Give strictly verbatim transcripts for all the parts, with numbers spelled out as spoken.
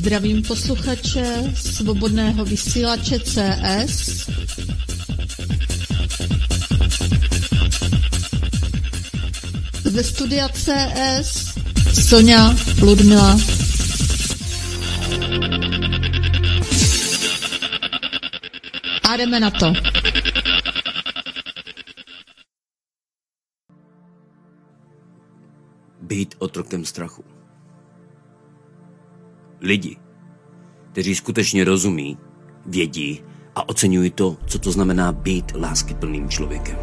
Zdravím posluchače svobodného vysílače C S. Ze studia C S Sonja, Ludmila. A jdeme na to. Být otrokem strachu. Lidi, kteří skutečně rozumí, vědí a oceňují to, co to znamená být láskyplným člověkem.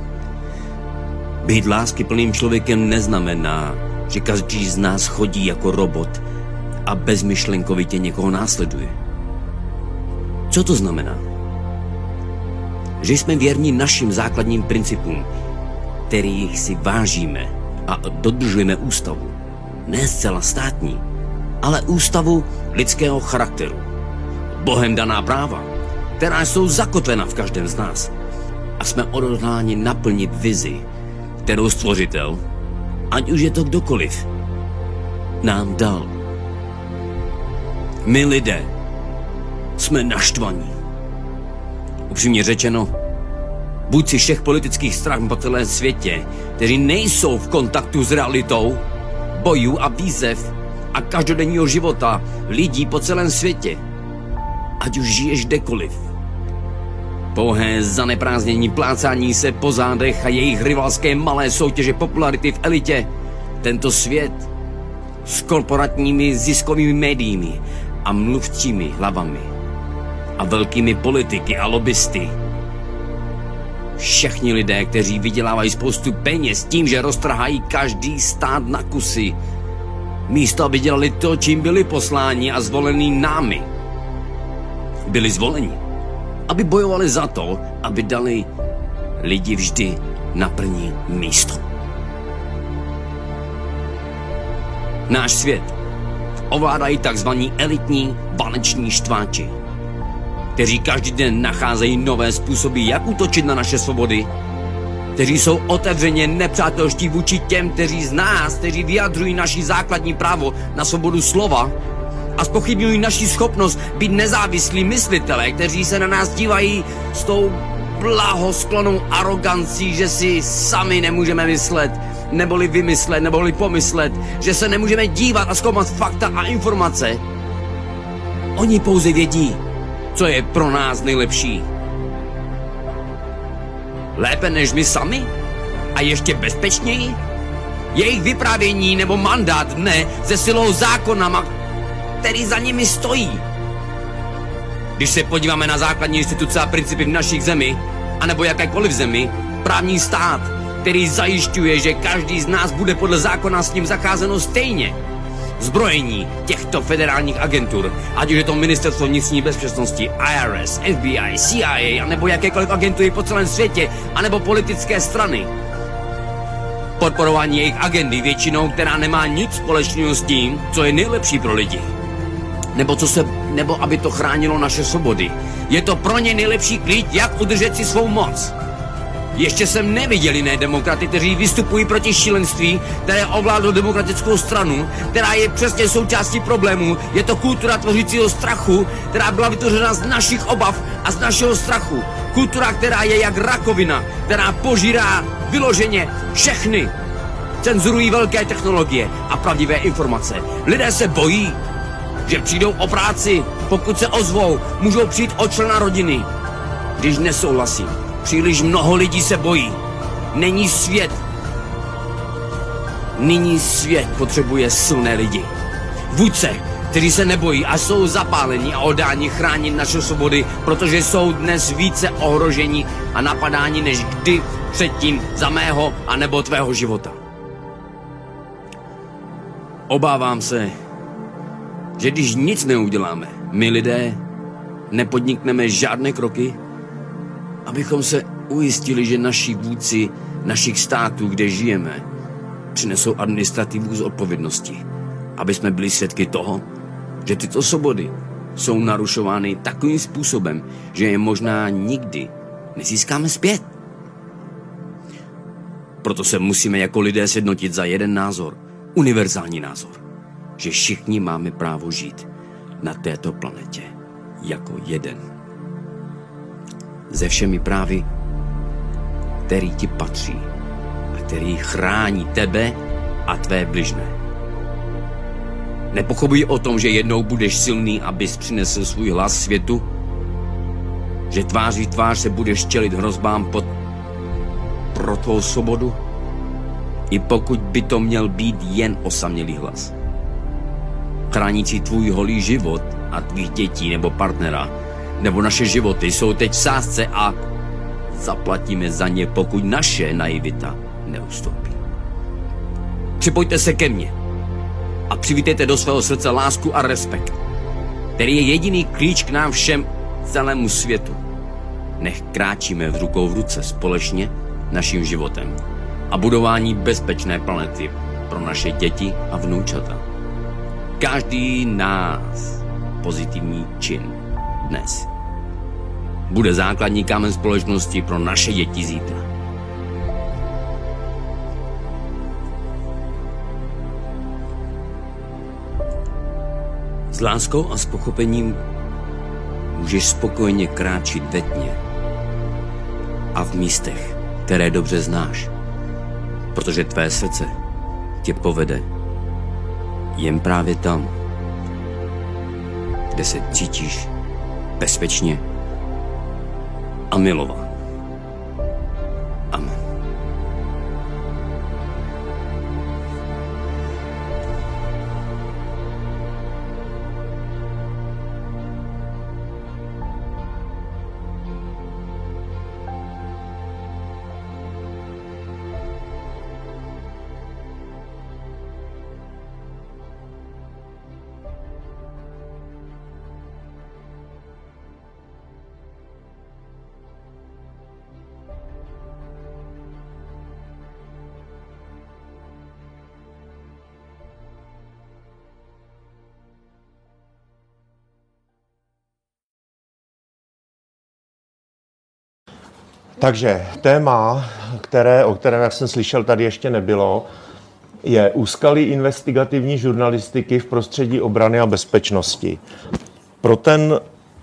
Být láskyplným člověkem neznamená, že každý z nás chodí jako robot a bezmyšlenkovitě někoho následuje. Co to znamená? Že jsme věrní našim základním principům, kterých si vážíme a dodržujeme ústavu. Ne zcela státní, ale ústavu lidského charakteru. Bohem daná práva, která jsou zakotvena v každém z nás. A jsme odhodláni naplnit vizi, kterou Stvořitel, ať už je to kdokoliv, nám dal. My lidé jsme naštvaní. Upřímně řečeno, buď si všech politických stran po celém světě, kteří nejsou v kontaktu s realitou, bojů a výzev a každodenního života lidí po celém světě, ať už žiješ kdekoliv. Pouhé zaneprázdnění, plácání se po zádech a jejich rivalské malé soutěže popularity v elitě, tento svět s korporátními ziskovými médiími a mluvčími hlavami a velkými politiky a lobbysty. Všichni lidé, kteří vydělávají spoustu peněz tím, že roztrhají každý stát na kusy, místo aby dělali to, čím byli posláni a zvolení námi. Byli zvoleni, aby bojovali za to, aby dali lidi vždy na první místo. Náš svět ovládají takzvaní elitní váleční štváči, kteří každý den nacházejí nové způsoby, jak útočit na naše svobody, kteří jsou otevřeně nepřátelští vůči těm, kteří z nás, kteří vyjadřují naši základní právo na svobodu slova a zpochybňují naši schopnost být nezávislí myslitelé, kteří se na nás dívají s tou blahosklonou arogancí, že si sami nemůžeme myslet, neboli vymyslet, neboli pomyslet, že se nemůžeme dívat a zkoumat fakta a informace. Oni pouze vědí, co je pro nás nejlepší. Lépe než my sami? A ještě bezpečněji? Jejich vyprávění nebo mandát dne se silou zákona, který za nimi stojí. Když se podíváme na základní instituce a principy v našich zemi, anebo jakékoliv zemi, právní stát, který zajišťuje, že každý z nás bude podle zákona s ním zacházeno stejně. Zbrojení těchto federálních agentur, ať už je to Ministerstvo vnitřní bezpečnosti, I R S, F B I, C I A, anebo jakékoliv agentury po celém světě, anebo politické strany. Podporování jejich agendy většinou, která nemá nic společného s tím, co je nejlepší pro lidi. Nebo, co se, nebo aby to chránilo naše svobody. Je to pro ně nejlepší klíč, jak udržet si svou moc. Ještě jsem neviděl jiné demokraty, kteří vystupují proti šílenství, které ovládlo demokratickou stranu, která je přesně součástí problému. Je to kultura tvořícího strachu, která byla vytvořena z našich obav a z našeho strachu. Kultura, která je jak rakovina, která požírá vyloženě všechny. Cenzurují velké technologie a pravdivé informace. Lidé se bojí, že přijdou o práci, pokud se ozvou, můžou přijít o člena rodiny, když nesouhlasí. Příliš mnoho lidí se bojí. Není svět. Nyní svět potřebuje silné lidi. Vůdce, kteří se nebojí a jsou zapálení a oddáni chránit naše svobody, protože jsou dnes více ohroženi a napadáni než kdy předtím za mého a nebo tvého života. Obávám se, že když nic neuděláme, my lidé nepodnikneme žádné kroky, abychom se ujistili, že naši vůdci našich států, kde žijeme, přinesou administrativu z odpovědnosti, aby jsme byli svědky toho, že tyto svobody jsou narušovány takovým způsobem, že je možná nikdy nezískáme zpět. Proto se musíme jako lidé sjednotit za jeden názor, univerzální názor, že všichni máme právo žít na této planetě jako jeden. Se všemi právy, který ti patří a který chrání tebe a tvé bližné. Nepochybuj o tom, že jednou budeš silný, abys přinesl svůj hlas světu, že tváří v tvář se budeš čelit hrozbám pod... pro tvou svobodu, i pokud by to měl být jen osamělý hlas. Chránící tvůj holý život a tvých dětí nebo partnera, nebo naše životy jsou teď v sázce a zaplatíme za ně, pokud naše naivita neustoupí. Připojte se ke mně a přivítejte do svého srdce lásku a respekt, který je jediný klíč k nám všem, celému světu. Nech kráčíme v rukou v ruce společně naším životem a budování bezpečné planety pro naše děti a vnoučata. Každý nás pozitivní čin dnes bude základní kámen společnosti pro naše děti zítra. S láskou a s pochopením můžeš spokojeně kráčit ve tmě a v místech, které dobře znáš, protože tvé srdce tě povede jen právě tam, kde se cítíš bezpečně a milován. Amen. Takže téma, které, o kterém, jak jsem slyšel, tady ještě nebylo, je úskalí investigativní žurnalistiky v prostředí obrany a bezpečnosti. Pro ten...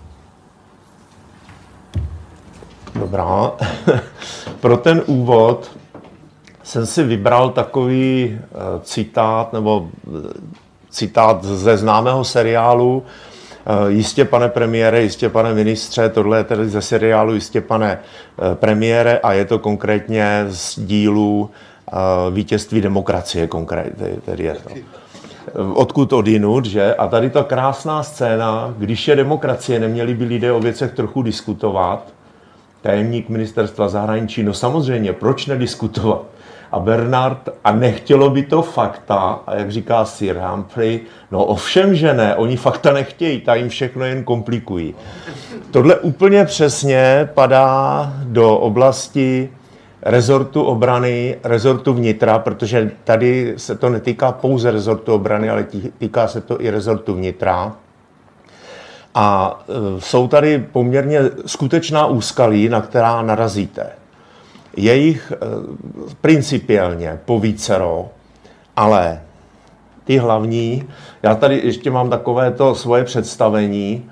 Dobrá. Pro ten úvod jsem si vybral takový citát, nebo citát ze známého seriálu Jistě, pane premiére, jistě, pane ministře, tohle je tedy ze seriálu Jistě, pane premiére, a je to konkrétně z dílu Vítězství demokracie, konkrétně, tedy je to. Odkud odjinud, že? A tady ta krásná scéna, když je demokracie, neměli by lidé o věcech trochu diskutovat. Tajemník ministerstva zahraničí, no samozřejmě, proč nediskutovat? A Bernard, a nechtělo by to fakta, a jak říká Sir Humphrey, no ovšem, že ne, oni fakta nechtějí, ta jim všechno jen komplikují. Tohle úplně přesně padá do oblasti rezortu obrany, rezortu vnitra, protože tady se to netýká pouze rezortu obrany, ale týká se to i rezortu vnitra. A jsou tady poměrně skutečná úskalí, na která narazíte. Je jich principiálně povícero, ale ty hlavní, já tady ještě mám takovéto svoje představení.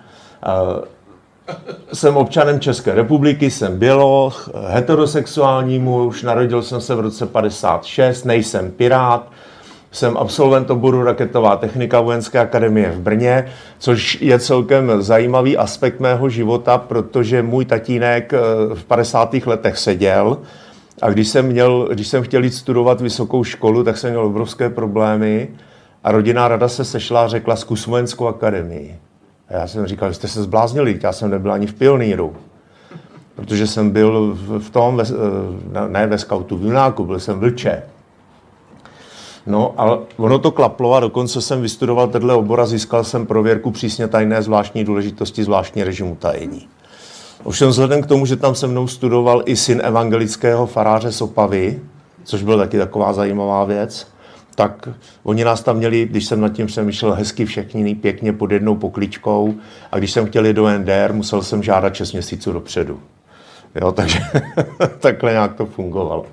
Jsem občanem České republiky, jsem biolog, heterosexuální muž, narodil jsem se v roce padesát šest, nejsem pirát, jsem absolvent oboru raketová technika Vojenské akademie v Brně, což je celkem zajímavý aspekt mého života, protože můj tatínek v padesátých letech seděl a když jsem, měl, když jsem chtěl jít studovat vysokou školu, tak jsem měl obrovské problémy a rodinná rada se sešla a řekla, zkus Vojenskou akademii. A já jsem říkal, že jste se zbláznili, já jsem nebyl ani v pionýru, protože jsem byl v tom, ne ve skautu, v junáku, byl jsem vlče. No, ale ono to klaplo a dokonce jsem vystudoval tenhle obor a získal jsem prověrku přísně tajné zvláštní důležitosti zvláštní režimu tajení. Ovšem vzhledem k tomu, že tam se mnou studoval i syn evangelického faráře z Opavy, což byl taky taková zajímavá věc, tak oni nás tam měli, když jsem nad tím přemýšlel, hezky všichni pěkně pod jednou pokličkou a když jsem chtěl jít do N D R, musel jsem žádat šest měsíců dopředu. Jo, takže takhle nějak to fungovalo.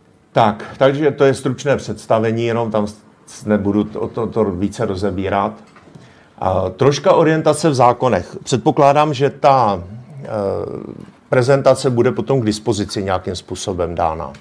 Tak, takže to je stručné představení, jenom tam nebudu to, to, to více rozebírat. A troška orientace v zákonech. Předpokládám, že ta e, prezentace bude potom k dispozici nějakým způsobem dána.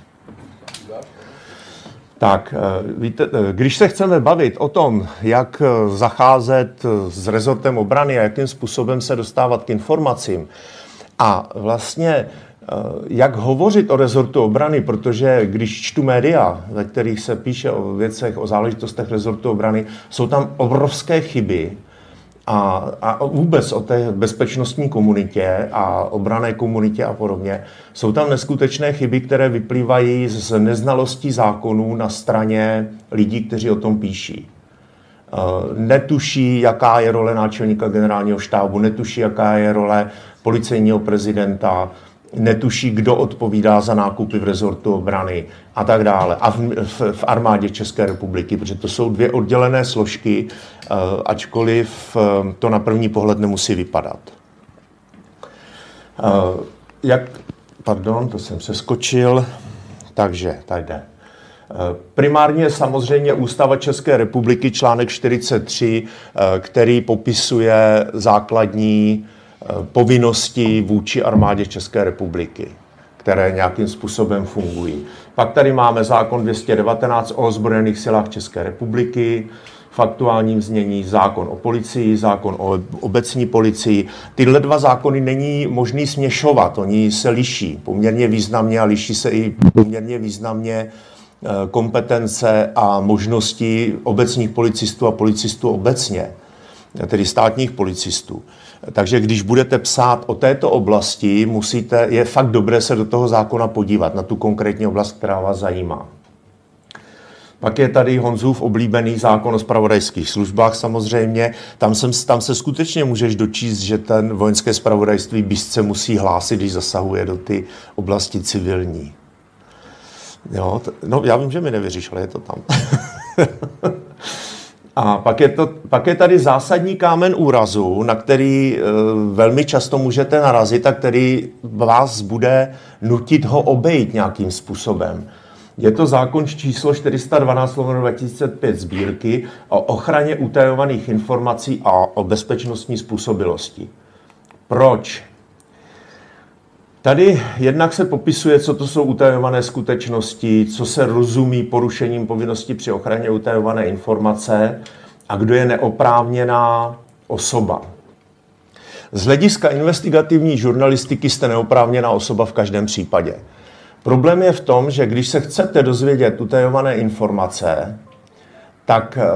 Tak, víte, když se chceme bavit o tom, jak zacházet s rezortem obrany a jakým způsobem se dostávat k informacím a vlastně jak hovořit o rezortu obrany, protože když čtu média, ve kterých se píše o věcech, o záležitostech rezortu obrany, jsou tam obrovské chyby a, a vůbec o té bezpečnostní komunitě a obranné komunitě a podobně. Jsou tam neskutečné chyby, které vyplývají z neznalostí zákonů na straně lidí, kteří o tom píší. Netuší, jaká je role náčelníka generálního štábu, netuší, jaká je role policejního prezidenta, netuší, kdo odpovídá za nákupy v rezortu obrany a tak dále. A v, v, v armádě České republiky, protože to jsou dvě oddělené složky, ačkoliv to na první pohled nemusí vypadat. Jak, pardon, to jsem přeskočil, takže tady jde. Primárně samozřejmě Ústava České republiky, článek čtyřicet tři, který popisuje základní povinnosti vůči armádě České republiky, které nějakým způsobem fungují. Pak tady máme zákon dvě stě devatenáct o ozbrojených silách České republiky, v aktuálním znění zákon o policii, zákon o obecní policii. Tyhle dva zákony není možný směšovat, oni se liší poměrně významně a liší se i poměrně významně kompetence a možnosti obecních policistů a policistů obecně, tedy státních policistů. Takže když budete psát o této oblasti, musíte, je fakt dobré se do toho zákona podívat, na tu konkrétní oblast, která vás zajímá. Pak je tady Honzův oblíbený zákon o zpravodajských službách samozřejmě. Tam, jsem, tam se skutečně můžeš dočíst, že ten vojenské zpravodajství byzce musí hlásit, když zasahuje do ty oblasti civilní. Jo, to, no já vím, že mi nevěříš, ale je to tam. A pak je, to, pak je tady zásadní kámen úrazu, na který e, velmi často můžete narazit a který vás bude nutit ho obejít nějakým způsobem. Je to zákon číslo čtyři sta dvanáct lomeno dva tisíce pět sbírky o ochraně utajovaných informací a o bezpečnostní způsobilosti. Proč? Tady jednak se popisuje, co to jsou utajované skutečnosti, co se rozumí porušením povinnosti při ochraně utajované informace a kdo je neoprávněná osoba. Z hlediska investigativní žurnalistiky jste neoprávněná osoba v každém případě. Problém je v tom, že když se chcete dozvědět utajované informace, tak e,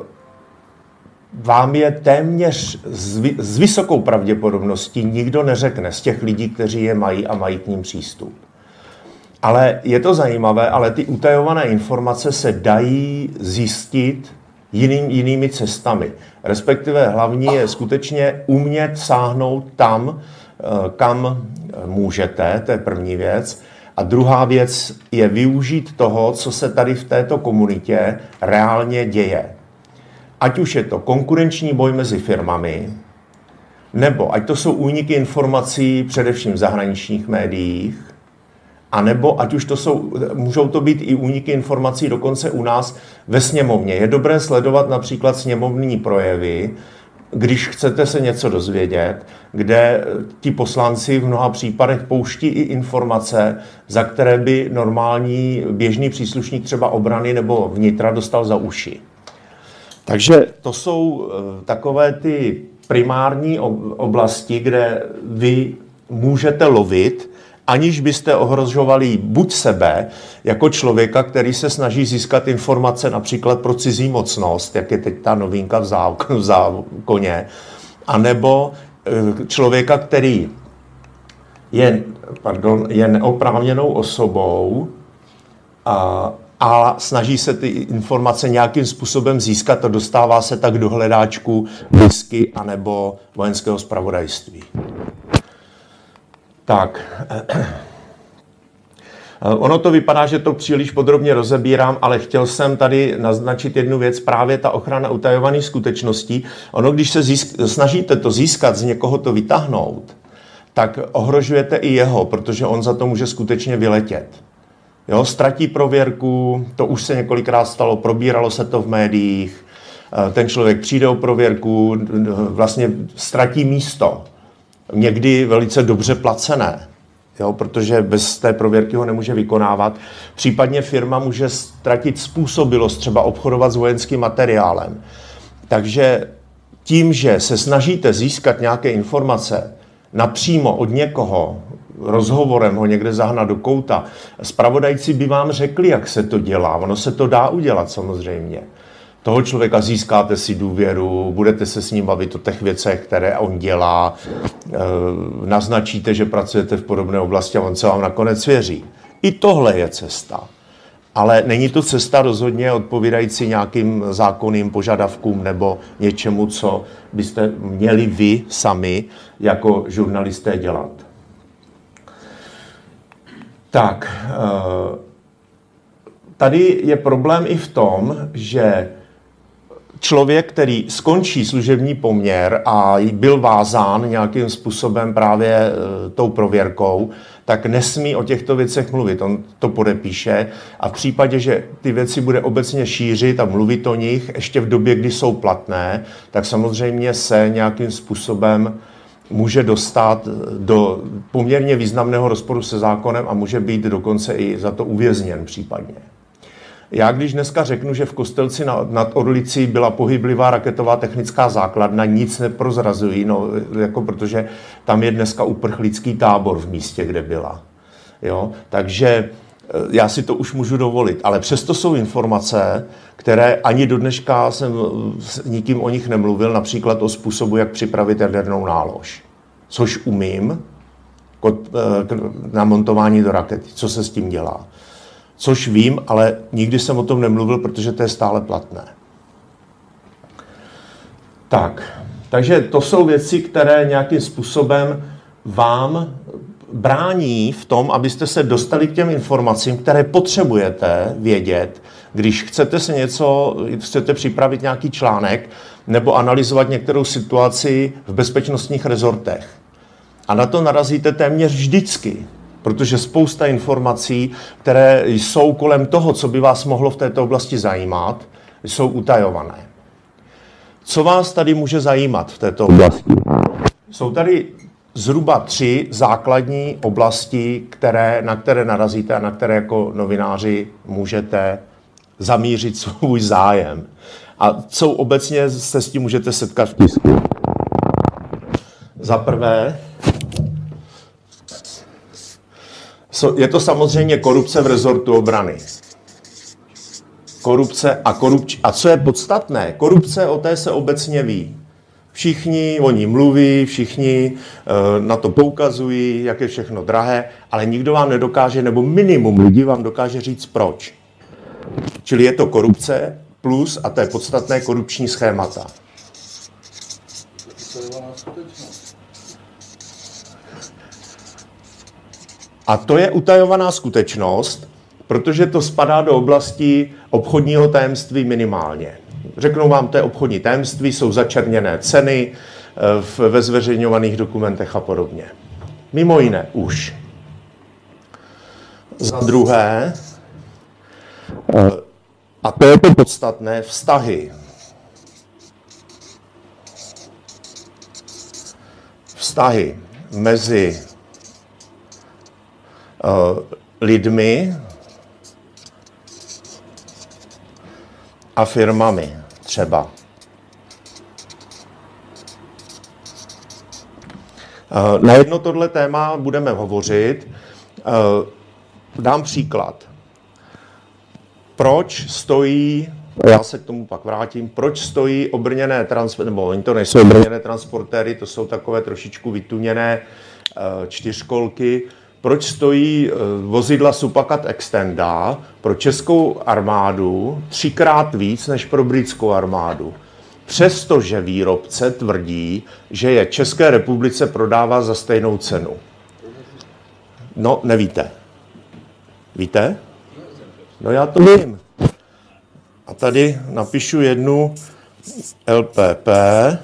vám je téměř s, s vysokou pravděpodobností nikdo neřekne z těch lidí, kteří je mají a mají k ním přístup. Ale je to zajímavé, ale ty utajované informace se dají zjistit jiným, jinými cestami. Respektive hlavní je skutečně umět sáhnout tam, kam můžete, to je první věc. A druhá věc je využít toho, co se tady v této komunitě reálně děje. Ať už je to konkurenční boj mezi firmami, nebo ať to jsou úniky informací především v zahraničních médiích, a nebo ať už to jsou, můžou to být i úniky informací dokonce u nás ve sněmovně. Je dobré sledovat například sněmovní projevy, když chcete se něco dozvědět, kde ti poslanci v mnoha případech pouští i informace, za které by normální běžný příslušník třeba obrany nebo vnitra dostal za uši. Takže to jsou takové ty primární oblasti, kde vy můžete lovit, aniž byste ohrožovali buď sebe, jako člověka, který se snaží získat informace například pro cizí mocnost, jak je teď ta novinka v zákoně, anebo člověka, který je, pardon, je neoprávněnou osobou a, a snaží se ty informace nějakým způsobem získat a dostává se tak do hledáčku whisky anebo vojenského zpravodajství. Tak, ono to vypadá, že to příliš podrobně rozebírám, ale chtěl jsem tady naznačit jednu věc, právě ta ochrana utajovaných skutečností. Ono, když se získ- snažíte to získat, z někoho to vytáhnout, tak ohrožujete i jeho, protože on za to může skutečně vyletět. Jo, ztratí prověrku, to už se několikrát stalo, probíralo se to v médiích, ten člověk přijde o prověrku, vlastně ztratí místo, někdy velice dobře placené, jo, protože bez té prověrky ho nemůže vykonávat. Případně firma může ztratit způsobilost třeba obchodovat s vojenským materiálem. Takže tím, že se snažíte získat nějaké informace napřímo od někoho, rozhovorem ho někde zahnat do kouta, zpravodajci by vám řekli, jak se to dělá. Ono se to dá udělat samozřejmě. Toho člověka získáte si důvěru, budete se s ním bavit o těch věcech, které on dělá, e, naznačíte, že pracujete v podobné oblasti a on se vám nakonec věří. I tohle je cesta. Ale není to cesta rozhodně odpovídající nějakým zákonným požadavkům nebo něčemu, co byste měli vy sami jako žurnalisté dělat. Tak, tady je problém i v tom, že člověk, který skončí služební poměr a byl vázán nějakým způsobem právě tou prověrkou, tak nesmí o těchto věcech mluvit. On to podepíše a v případě, že ty věci bude obecně šířit a mluvit o nich ještě v době, kdy jsou platné, tak samozřejmě se nějakým způsobem může dostat do poměrně významného rozporu se zákonem a může být dokonce i za to uvězněn případně. Já když dneska řeknu, že v Kostelci nad Orlicí byla pohyblivá raketová technická základna, nic neprozrazují, no, jako protože tam je dneska uprchlický tábor v místě, kde byla. Jo? Takže já si to už můžu dovolit, ale přesto jsou informace, které ani do dneška jsem s nikým o nich nemluvil, například o způsobu, jak připravit jadernou nálož, což umím na montování do rakety, co se s tím dělá. Což vím, ale nikdy jsem o tom nemluvil, protože to je stále platné. Tak, takže to jsou věci, které nějakým způsobem vám brání v tom, abyste se dostali k těm informacím, které potřebujete vědět, když chcete se něco, chcete připravit nějaký článek nebo analyzovat některou situaci v bezpečnostních rezortech. A na to narazíte téměř vždycky, protože spousta informací, které jsou kolem toho, co by vás mohlo v této oblasti zajímat, jsou utajované. Co vás tady může zajímat v této oblasti? Jsou tady zhruba tři základní oblasti, které, na které narazíte a na které jako novináři můžete zamířit svůj zájem. A co obecně se s tím můžete setkat v tisku. Za prvé, je to samozřejmě korupce v rezortu obrany. Korupce a korupč... A co je podstatné? Korupce, o té se obecně ví. Všichni o ní mluví, všichni e, na to poukazují, jak je všechno drahé, ale nikdo vám nedokáže, nebo minimum lidí vám dokáže říct proč. Čili je to korupce plus, a to je podstatné, korupční schémata. A to je utajovaná skutečnost, protože to spadá do oblasti obchodního tajemství minimálně. Řeknou vám, to je obchodní tajemství, jsou začerněné ceny ve zveřejňovaných dokumentech a podobně. Mimo jiné už. Za druhé, a to je to podstatné, vztahy. Vztahy mezi lidmi a firmami třeba. Na jedno tohle téma budeme hovořit. Dám příklad. Proč stojí, já se k tomu pak vrátím, proč stojí obrněné transportéry, nebo oni to nejsou obrněné transportéry, to jsou takové trošičku vytuněné čtyřkolky. Proč stojí vozidla Supacat Extenda pro českou armádu třikrát víc než pro britskou armádu? Přestože výrobce tvrdí, že je České republice prodává za stejnou cenu. No, nevíte. Víte? No já to vím. A tady napíšu jednu L P P.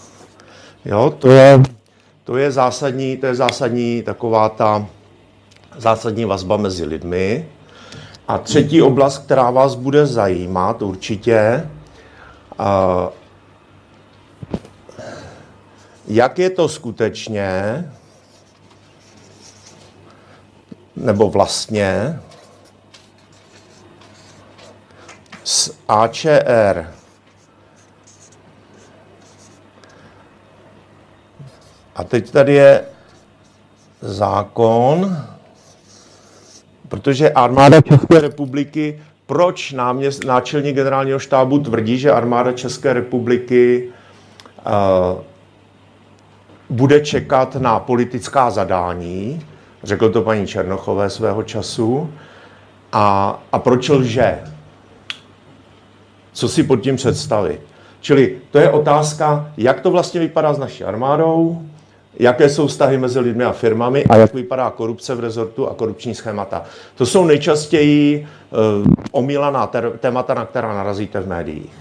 Jo, to je, to je zásadní, to je zásadní taková ta zásadní vazba mezi lidmi. A třetí oblast, která vás bude zajímat určitě, jak je to skutečně, nebo vlastně, s A Č R a teď tady je zákon, protože armáda České republiky, proč náměst, náčelník generálního štábu tvrdí, že armáda České republiky uh, bude čekat na politická zadání, řekl to paní Černochové svého času, a, a proč lže? Co si pod tím představit? Čili to je otázka, jak to vlastně vypadá s naší armádou, jaké jsou vztahy mezi lidmi a firmami a jak vypadá korupce v rezortu a korupční schémata. To jsou nejčastěji uh, omílaná ter- témata, na která narazíte v médiích.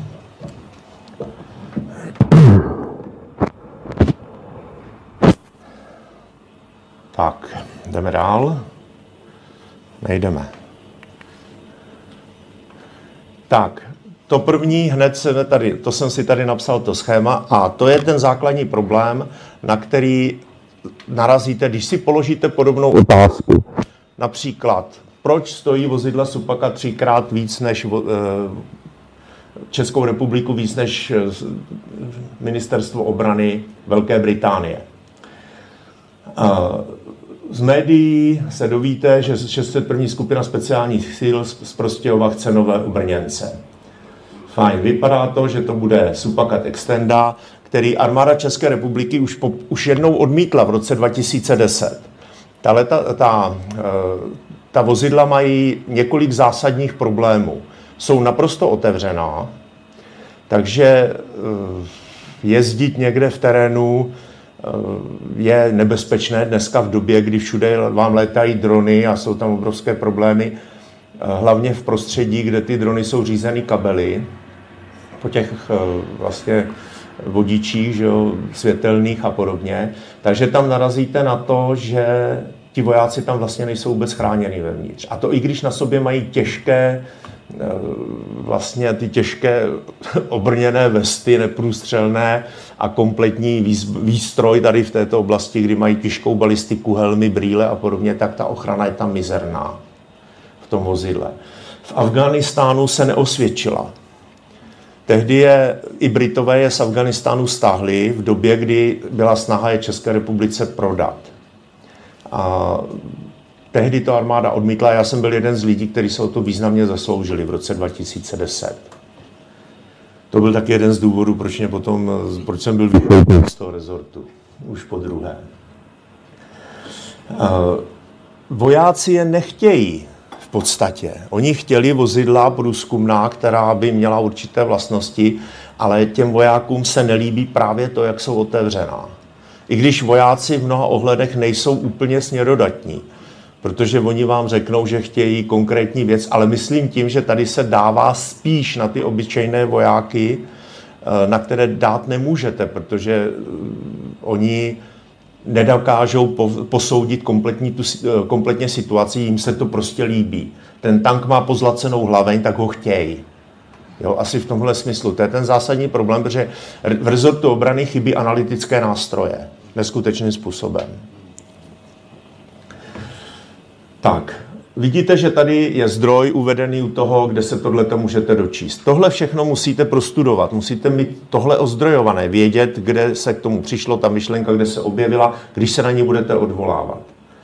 Tak, jdeme dál. Nejdeme. Tak, to první, hned se tady, to jsem si tady napsal to schéma a to je ten základní problém, na který narazíte, když si položíte podobnou otázku. Například, proč stojí vozidla Supaka třikrát víc než uh, Českou republiku, víc než ministerstvo obrany Velké Británie. Uh, Z médií se dovíte, že šest set první skupina speciálních sil z Prostějova chce nové obrněnce. Fajn, vypadá to, že to bude Supacat Extenda, který armáda České republiky už, po, už jednou odmítla v roce dva tisíce deset. Ta, leta, ta, ta vozidla mají několik zásadních problémů. Jsou naprosto otevřená, takže jezdit někde v terénu je nebezpečné dneska v době, kdy všude vám létají drony a jsou tam obrovské problémy, hlavně v prostředí, kde ty drony jsou řízeny kabely po těch vlastně vodičích, že jo, světelných a podobně. Takže tam narazíte na to, že ti vojáci tam vlastně nejsou vůbec chráněni vevnitř. A to i když na sobě mají těžké, vlastně ty těžké obrněné vesty, neprůstřelné a kompletní výstroj tady v této oblasti, kdy mají těžkou balistiku, helmy, brýle a podobně, tak ta ochrana je tam mizerná v tom vozidle. V Afghánistánu se neosvědčila. Tehdy je, i Britové je z Afghánistánu stáhli v době, kdy byla snaha je České republice prodat. A tehdy to armáda odmítla, já jsem byl jeden z lidí, kteří se o to významně zasloužili v roce dva tisíce deset. To byl taky jeden z důvodů, proč, mě potom, proč jsem byl vychoupen z toho rezortu, už po druhé. Vojáci je nechtějí v podstatě. Oni chtěli vozidla průzkumná, která by měla určité vlastnosti, ale těm vojákům se nelíbí právě to, jak jsou otevřená. I když vojáci v mnoha ohledech nejsou úplně směrodatní, protože oni vám řeknou, že chtějí konkrétní věc, ale myslím tím, že tady se dává spíš na ty obyčejné vojáky, na které dát nemůžete, protože oni nedokážou posoudit kompletní tu, kompletně situaci, jim se to prostě líbí. Ten tank má pozlacenou hlaveň, tak ho chtějí. Jo, asi v tomhle smyslu. To je ten zásadní problém, protože v rezortu obrany chybí analytické nástroje neskutečným způsobem. Tak, vidíte, že tady je zdroj uvedený u toho, kde se tohleto můžete dočíst. Tohle všechno musíte prostudovat, musíte mít tohle ozdrojované, vědět, kde se k tomu přišlo, ta myšlenka, kde se objevila, když se na ní budete odvolávat.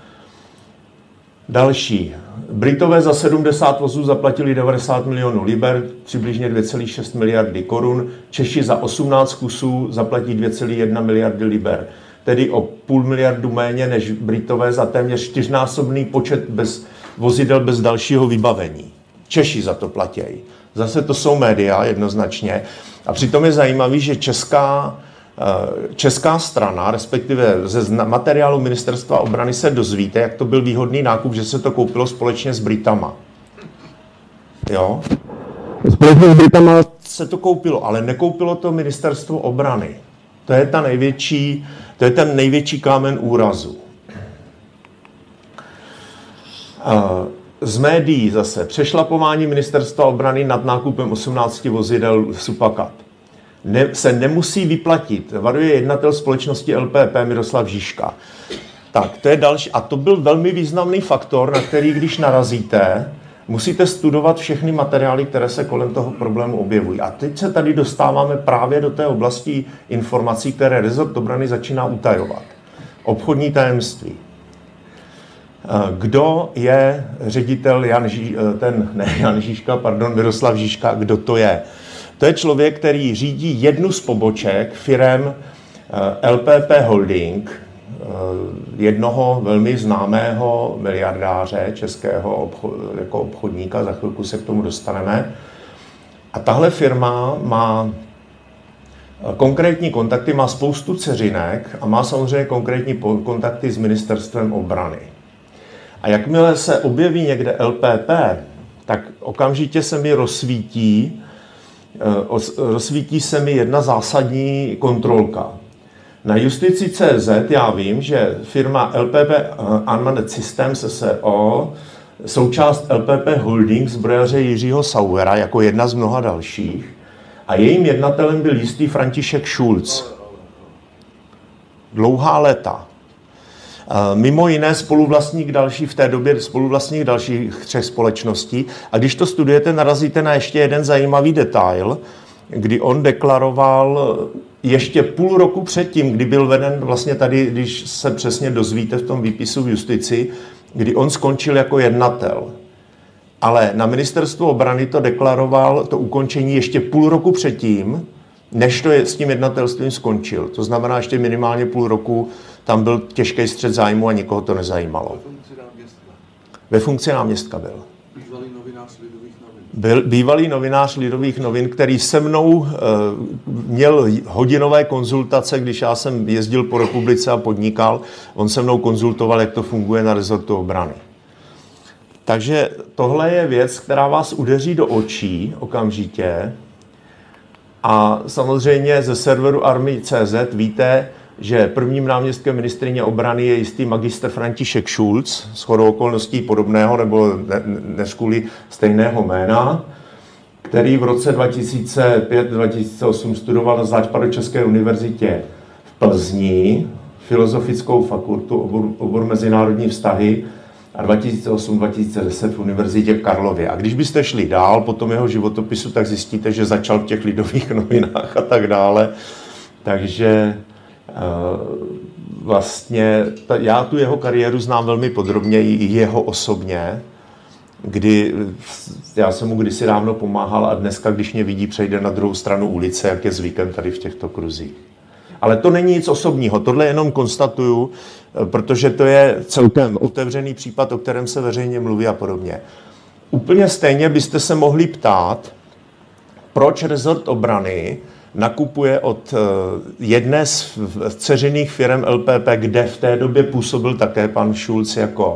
Další. Britové za sedmdesát vozů zaplatili devadesát milionů liber, přibližně dvě celé šest miliardy korun. Češi za osmnáct kusů zaplatí dvě celé jedna miliardy liber. Tedy o půl miliardu méně než Britové za téměř čtyřnásobný počet bez vozidel bez dalšího vybavení. Češi za to platí. Zase to jsou média jednoznačně. A přitom je zajímavý, že česká, česká strana, respektive ze materiálu Ministerstva obrany se dozvíte, jak to byl výhodný nákup, že se to koupilo společně s Britama. Jo? Společně s Britama se to koupilo, ale nekoupilo to Ministerstvo obrany. To je, ta největší, to je ten největší kámen úrazu. Z médií zase přešlapování ministerstva obrany nad nákupem osmnácti vozidel Supacat. Ne, se nemusí vyplatit, varuje jednatel společnosti L P P Miroslav Žižka. Tak, to je další. A to byl velmi významný faktor, na který, když narazíte, musíte studovat všechny materiály, které se kolem toho problému objevují. A teď se tady dostáváme právě do té oblasti informací, které rezort obrany začíná utajovat. Obchodní tajemství. Kdo je ředitel Jan Ži, ten, ne Jan Žižka, pardon, Miroslav Žižka, kdo to je? To je člověk, který řídí jednu z poboček firem L P P Holding, jednoho velmi známého miliardáře českého obchod, jako obchodníka, za chvilku se k tomu dostaneme. A tahle firma má konkrétní kontakty, má spoustu dceřinek a má samozřejmě konkrétní kontakty s ministerstvem obrany. A jakmile se objeví někde L P P, tak okamžitě se mi rozsvítí, rozsvítí se mi jedna zásadní kontrolka. Na justici tečka cé zet já vím, že firma L P P Unmanned Systems S E O, součást L P P Holding zbrojaře Jiřího Sauera, jako jedna z mnoha dalších, a jejím jednatelem byl jistý František Schulz. Dlouhá léta. Mimo jiné spoluvlastník další, v té době spoluvlastník dalších třech společností. A když to studujete, narazíte na ještě jeden zajímavý detail, kdy on deklaroval ještě půl roku předtím, kdy byl veden vlastně tady, když se přesně dozvíte v tom výpisu v justici, kdy on skončil jako jednatel. Ale na ministerstvu obrany to deklaroval, to ukončení ještě půl roku předtím, než to je, s tím jednatelstvím skončil. To znamená, ještě minimálně půl roku tam byl těžký střet zájmu a nikoho to nezajímalo. Ve funkci náměstka byl. Bývalý novinář Lidových novin. Byl bývalý novinář Lidových novin, který se mnou e, měl hodinové konzultace, když já jsem jezdil po republice a podnikal. On se mnou konzultoval, jak to funguje na rezortu obrany. Takže tohle je věc, která vás udeří do očí okamžitě. A samozřejmě ze serveru army tečka cé zet víte, že prvním náměstkem ministryně obrany je jistý magistr František Schulz, shodou okolností podobného nebo než kvůli stejného jména, který v roce dva tisíce pět dva tisíce osm studoval na Západočeské univerzitě v Plzni, filozofickou fakultu, obor, obor mezinárodní vztahy, a dva tisíce osm dva tisíce deset v univerzitě v Karlově. A když byste šli dál po tom jeho životopisu, tak zjistíte, že začal v těch Lidových novinách a tak dále. Takže vlastně já tu jeho kariéru znám velmi podrobně, i jeho osobně, kdy já jsem mu kdysi dávno pomáhal a dneska, když mě vidí, přejde na druhou stranu ulice, jak je zvykem tady v těchto kruzích. Ale to není nic osobního, tohle jenom konstatuju, protože to je celkem otevřený případ, o kterém se veřejně mluví a podobně. Úplně stejně byste se mohli ptát, proč rezort obrany nakupuje od jedné z dceřiných firm L P P, kde v té době působil také pan Schulz jako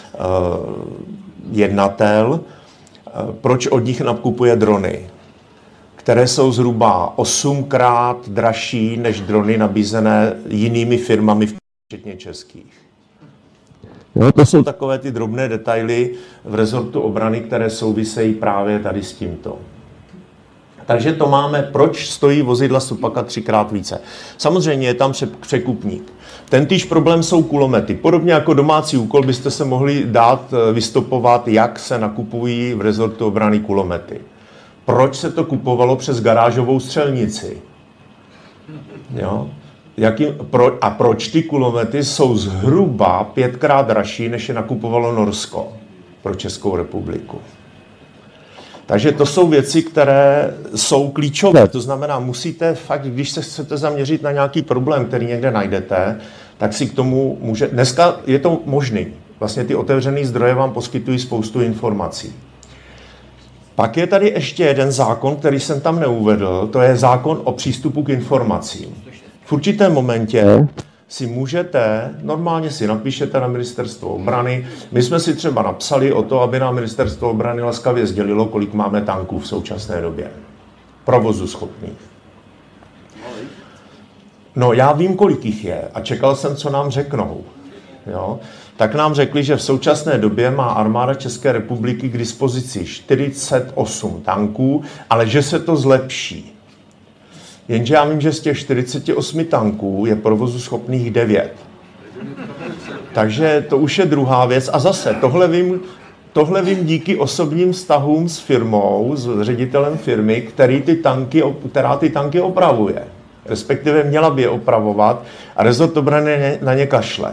jednatel, proč od nich nakupuje drony, které jsou zhruba osmkrát dražší než drony nabízené jinými firmami, včetně českých. No, to jsou takové ty drobné detaily v rezortu obrany, které souvisejí právě tady s tímto. Takže to máme, proč stojí vozidla Supacat třikrát více. Samozřejmě je tam překupník. Tentýž problém jsou kulomety. Podobně jako domácí úkol byste se mohli dát vystopovat, jak se nakupují v rezortu obrany kulomety. Proč se to kupovalo přes garážovou střelnici? Jo? Jaký, pro, a proč ty kulomety jsou zhruba pětkrát dražší, než je nakupovalo Norsko pro Českou republiku? Takže to jsou věci, které jsou klíčové. To znamená, musíte fakt, když se chcete zaměřit na nějaký problém, který někde najdete, tak si k tomu může... Dneska je to možný. Vlastně ty otevřené zdroje vám poskytují spoustu informací. Pak je tady ještě jeden zákon, který jsem tam neuvedl, to je zákon o přístupu k informacím. V určitém momentě si můžete, normálně si napíšete na ministerstvo obrany, my jsme si třeba napsali o to, aby nám ministerstvo obrany laskavě sdělilo, kolik máme tanků v současné době. Provozu schopných. No já vím, kolik jich je a čekal jsem, co nám řeknou. jo, tak nám řekli, že v současné době má armáda České republiky k dispozici čtyřicet osm tanků, ale že se to zlepší. Jenže já vím, že z těch čtyřiceti osmi tanků je provozu schopných devět. Takže to už je druhá věc. A zase, tohle vím, tohle vím díky osobním vztahům s firmou, s ředitelem firmy, který ty tanky, která ty tanky opravuje. Respektive měla by je opravovat a rezort obrany na ně kašle.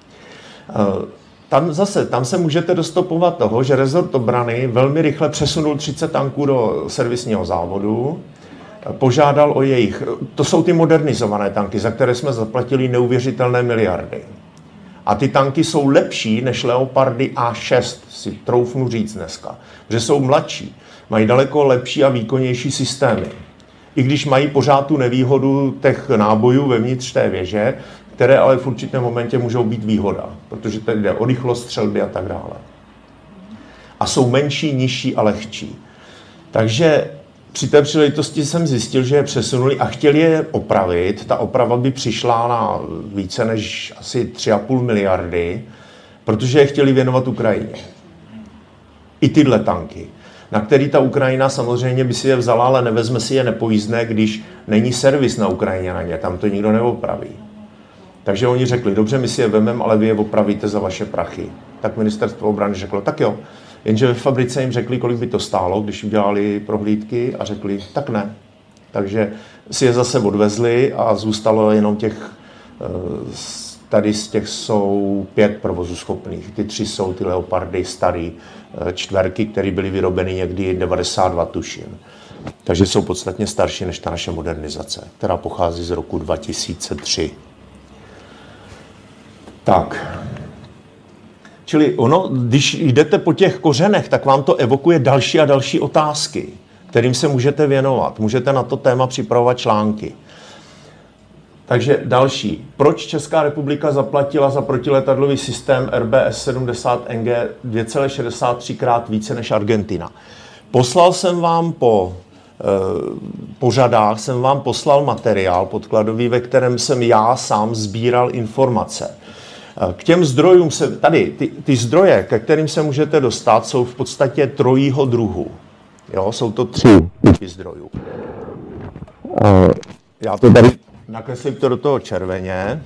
Tam zase, tam se můžete dostopovat toho, že rezort obrany velmi rychle přesunul třicet tanků do servisního závodu, požádal o jejich, to jsou ty modernizované tanky, za které jsme zaplatili neuvěřitelné miliardy. A ty tanky jsou lepší než Leopardy A šest, si troufnu říct dneska, že jsou mladší, mají daleko lepší a výkonnější systémy. I když mají pořád tu nevýhodu těch nábojů vevnitř té věže, které ale v určitém momentě můžou být výhoda, protože tady jde o rychlost střelby a tak dále. A jsou menší, nižší a lehčí. Takže při té příležitosti jsem zjistil, že je přesunuli a chtěli je opravit. Ta oprava by přišla na více než asi tři a půl miliardy, protože je chtěli věnovat Ukrajině. I tyhle tanky, na který ta Ukrajina samozřejmě by si je vzala, ale nevezme si je nepojízdné, když není servis na Ukrajině na ně, tam to nikdo neopraví. Takže oni řekli, dobře, my si je vememe, ale vy je opravíte za vaše prachy. Tak ministerstvo obrany řeklo, tak jo. Jenže ve fabrice jim řekli, kolik by to stálo, když udělali prohlídky a řekli, tak ne. Takže si je zase odvezli a zůstalo jenom těch, tady z těch jsou pět provozuschopných. Ty tři jsou ty Leopardy starý čtverky, které byly vyrobeny někdy devadesát dva, tuším. Takže jsou podstatně starší než ta naše modernizace, která pochází z roku dva tisíce tři. Tak. Čili ono, když jdete po těch kořenech, tak vám to evokuje další a další otázky, kterým se můžete věnovat. Můžete na to téma připravovat články. Takže další. Proč Česká republika zaplatila za protiletadlový systém R B S sedmdesát N G dvě celá šedesát tři krát více než Argentina? Poslal jsem vám po eh, pořadách, jsem vám poslal materiál podkladový, ve kterém jsem já sám sbíral informace. K těm zdrojům se, tady, ty, ty zdroje, ke kterým se můžete dostat, jsou v podstatě trojího druhu. Jo, jsou to tři typy zdrojů. Já to tady nakreslím to do toho červeně.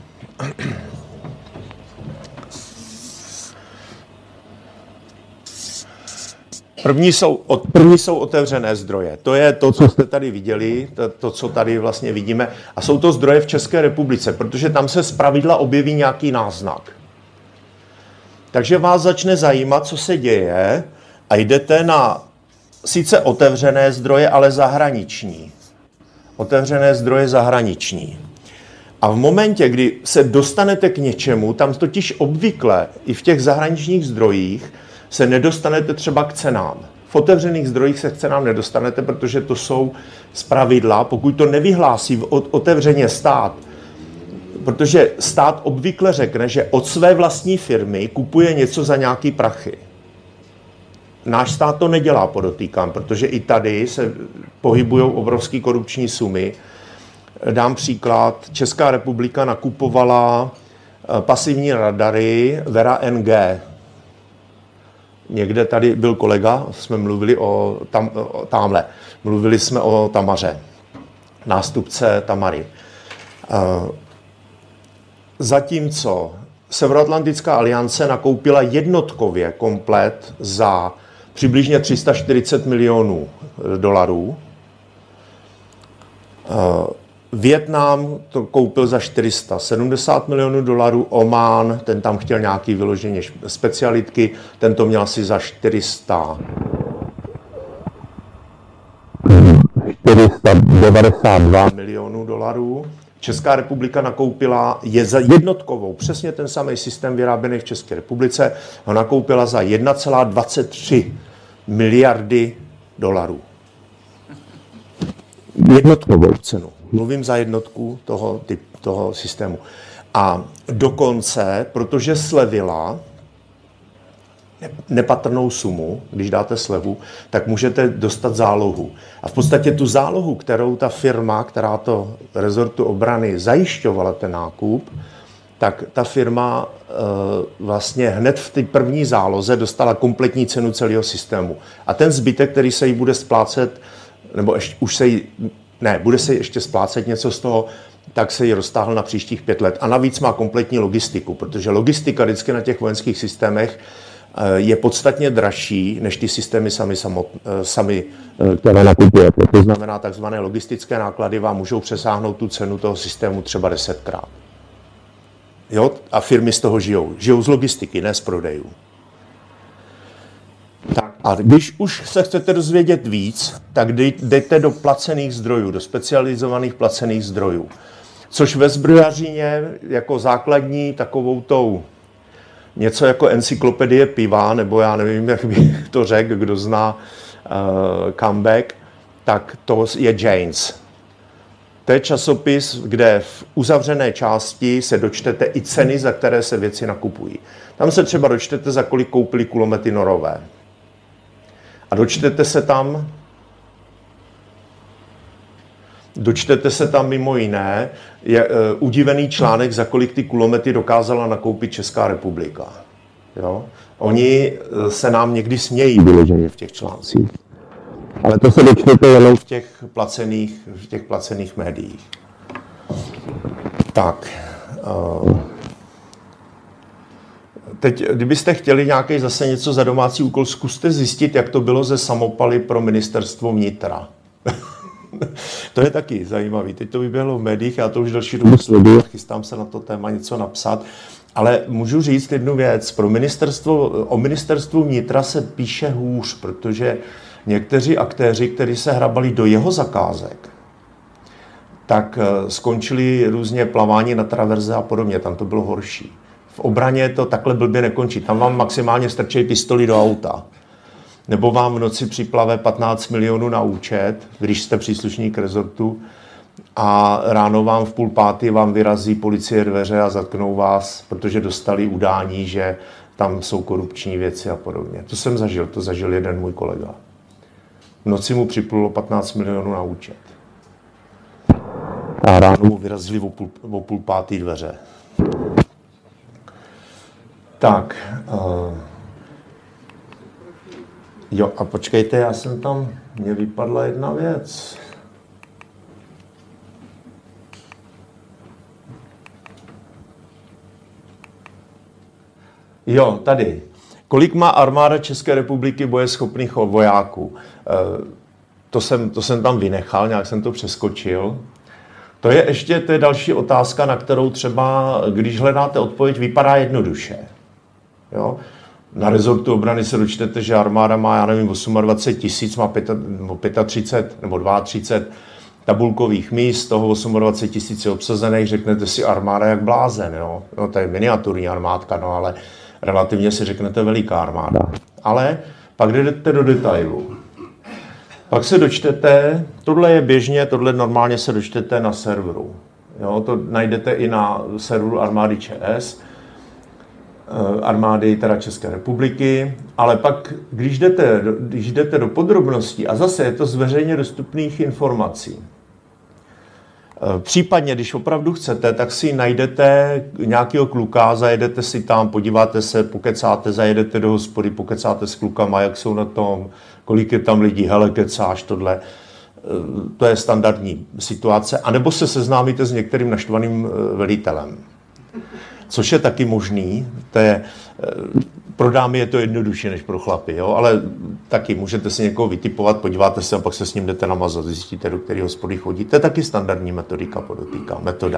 První jsou, první jsou otevřené zdroje. To je to, co jste tady viděli, to, to, co tady vlastně vidíme. A jsou to zdroje v České republice, protože tam se zpravidla objeví nějaký náznak. Takže vás začne zajímat, co se děje a jdete na sice otevřené zdroje, ale zahraniční. Otevřené zdroje zahraniční. A v momentě, kdy se dostanete k něčemu, tam totiž obvykle i v těch zahraničních zdrojích se nedostanete třeba k cenám. V otevřených zdrojích se k cenám nedostanete, protože to jsou zpravidla, pokud to nevyhlásí otevřeně stát, protože stát obvykle řekne, že od své vlastní firmy kupuje něco za nějaký prachy. Náš stát to nedělá, podotýkám, protože i tady se pohybují obrovské korupční sumy. Dám příklad, Česká republika nakupovala pasivní radary Vera N G. Někde tady byl kolega, jsme mluvili o, tam, o tamhle, mluvili jsme o Tamaře, nástupce Tamary. Zatímco Severoatlantická aliance nakoupila jednotkově komplet za přibližně tři sta čtyřicet milionů dolarů. Vietnam to koupil za čtyři sta sedmdesát milionů dolarů, Oman, ten tam chtěl nějaký vyloženě specialitky, ten to měl asi za čtyři sta devadesát dva milionů dolarů. Česká republika nakoupila je za jednotkovou, přesně ten samý systém vyráběný v České republice, ho nakoupila za jedna celá dvacet tři miliardy dolarů. Jednotkovou cenu. Mluvím za jednotku toho, typ, toho systému. A dokonce, protože slevila nepatrnou sumu, když dáte slevu, tak můžete dostat zálohu. A v podstatě tu zálohu, kterou ta firma, která to rezortu obrany zajišťovala ten nákup, tak ta firma vlastně hned v té první záloze dostala kompletní cenu celého systému. A ten zbytek, který se jí bude splácet, nebo ještě, už se jí, ne, bude se jí ještě splácet něco z toho, tak se ji roztáhl na příštích pět let. A navíc má kompletní logistiku, protože logistika vždycky na těch vojenských systémech je podstatně dražší než ty systémy sami, samot, sami které nakupujete. To znamená, takzvané logistické náklady vám můžou přesáhnout tu cenu toho systému třeba desetkrát. Jo? A firmy z toho žijou. Žijou z logistiky, ne z prodejů. Tak. A když už se chcete dozvědět víc, tak jdete do placených zdrojů, do specializovaných placených zdrojů. Což ve zbrojařině jako základní takovou tou něco jako encyklopedie piva, nebo já nevím, jak bych to řekl, kdo zná uh, comeback, tak to je Janes. To je časopis, kde v uzavřené části se dočtete i ceny, za které se věci nakupují. Tam se třeba dočtete, za kolik koupili kulomety norové. A dočtete se tam, dočtete se tam mimo jiné, je uh, udivený článek, za kolik ty kulomety dokázala nakoupit Česká republika. Jo? Oni se nám někdy smějí vyloženě v těch článcích. Ale to se dočtete jenom v těch placených, v těch placených médiích. Tak. Uh, teď, kdybyste chtěli nějaký zase něco za domácí úkol, zkuste zjistit, jak to bylo ze samopaly pro ministerstvo vnitra. To je taky zajímavý. Teď to vyběhlo v médiích, já to už další dobu sleduju a chystám se na to téma něco napsat. Ale můžu říct jednu věc. Pro ministerstvo, o ministerstvu vnitra se píše hůř, protože někteří aktéři, kteří se hrabali do jeho zakázek, tak skončili různě plavání na traverze a podobně. Tam to bylo horší. V obraně to takhle blbě nekončí. Tam vám maximálně strčejí pistoli do auta. Nebo vám v noci připlave patnáct milionů na účet, když jste příslušník rezortu, a ráno vám v půl pátý vám vyrazí policie dveře a zatknou vás, protože dostali udání, že tam jsou korupční věci a podobně. To jsem zažil, to zažil jeden můj kolega. V noci mu připlulo patnáct milionů na účet. A ráno mu vyrazili o půl, o půl pátý dveře. Tak. Uh, jo, a počkejte, já jsem tam, mně vypadla jedna věc. Jo, tady. Kolik má armáda České republiky bojeschopných vojáků? E, to, jsem, to jsem tam vynechal, nějak jsem to přeskočil. To je ještě to je další otázka, na kterou třeba, když hledáte odpověď, vypadá jednoduše. Jo? Na rezortu obrany se dočtete, že armáda má, já nevím, dvacet osm tisíc, má třicet pět nebo třicet dva tabulkových míst, toho dvacet osm tisíc je obsazených, řeknete si armáda jak blázen. Jo? No, to je miniaturní armádka, no ale relativně si řeknete veliká armáda. Ale pak jdete do detailu. Pak se dočtete, tohle je běžně, tohle normálně se dočtete na serveru. Jo, to najdete i na serveru armády ČS, armády teda České republiky, ale pak, když jdete, když jdete do podrobností, a zase je to z veřejně dostupných informací, případně, když opravdu chcete, tak si najdete nějakého kluka, zajedete si tam, podíváte se, pokecáte, zajedete do hospody, pokecáte s klukama, jak jsou na tom, kolik je tam lidí, hele, kecáš, tohle. To je standardní situace. A nebo se seznámíte s některým naštvaným velitelem. Což je taky možný. To je, pro dámy je to jednodušší než pro chlapy, jo? Ale taky můžete si někoho vytipovat, podíváte se a pak se s ním jdete namazat, zjistíte, do kterého hospody chodí. To je taky standardní metodika, podotýká, metoda.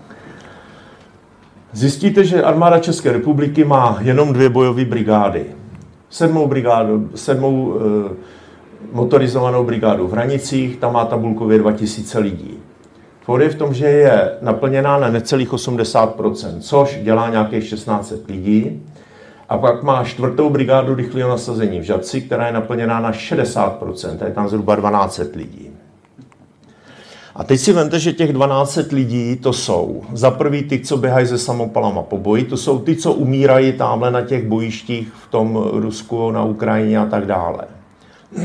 Zjistíte, že armáda České republiky má jenom dvě bojové brigády. Sedmou brigádu, sedmou eh, motorizovanou brigádu v Hranicích, tam má tabulkově dva tisíce lidí. Fór je v tom, že je naplněná na necelých osmdesát procent, což dělá nějakých šestnáct set lidí. A pak má čtvrtou brigádu rychlého nasazení v Žatci, která je naplněná na šedesát procent, a je tam zhruba dvanáct set lidí. A teď si vemte, že těch dvanáct set lidí to jsou za prvý ty, co běhají se samopalama po boji, to jsou ty, co umírají tamhle na těch bojištích v tom Rusku, na Ukrajině a tak dále.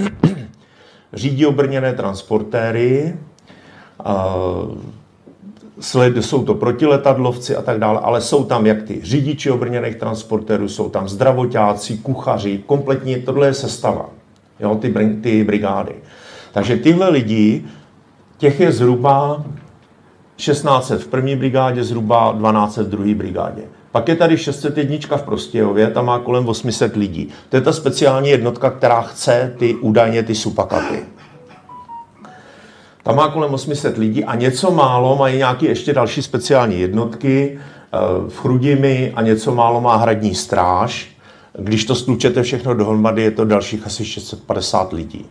Řídí obrněné transportéry, sled, jsou to protiletadlovci a tak dále, ale jsou tam jak ty řidiči obrněných transportérů, jsou tam zdravoťáci, kuchaři, kompletní, tohle je sestava, jo, ty, ty brigády. Takže tyhle lidi, těch je zhruba šestnáct set v první brigádě, zhruba dvanáct set v druhé brigádě. Pak je tady šest set jedna v Prostějově, tam má kolem osm set lidí. To je ta speciální jednotka, která chce ty údajně ty supakaty. Tam má kolem osm set lidí a něco málo mají nějaké ještě další speciální jednotky v Chrudimi a něco málo má hradní stráž. Když to stlučete všechno dohromady, je to dalších asi šest set padesát lidí.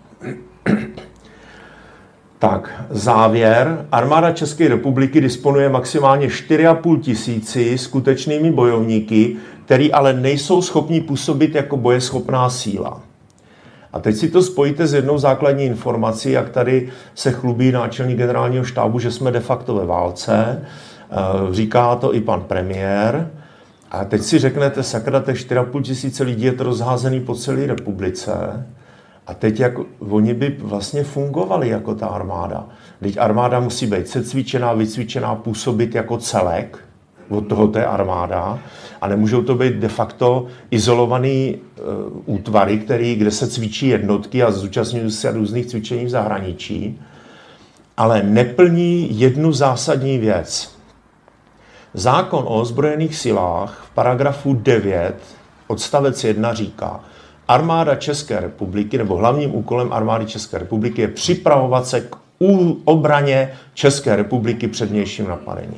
Tak, závěr. Armáda České republiky disponuje maximálně čtyři a půl tisíci skutečnými bojovníky, který ale nejsou schopni působit jako bojeschopná síla. A teď si to spojíte s jednou základní informací, jak tady se chlubí náčelník generálního štábu, že jsme de facto ve válce. Říká to i pan premiér. A teď si řeknete, sakra, těch čtyři a půl tisíce lidí je to rozházený po celé republice. A teď jak oni by vlastně fungovali jako ta armáda. Teď armáda musí být secvičená, vycvičená, působit jako celek, od toho to je armáda, a nemůžou to být de facto izolovaný uh, útvary, který, kde se cvičí jednotky a zúčastňují se různých cvičení v zahraničí, ale neplní jednu zásadní věc. Zákon o ozbrojených silách v paragrafu devět odstavec jedna říká, armáda České republiky, nebo hlavním úkolem armády České republiky je připravovat se k obraně České republiky před vnějším napadením.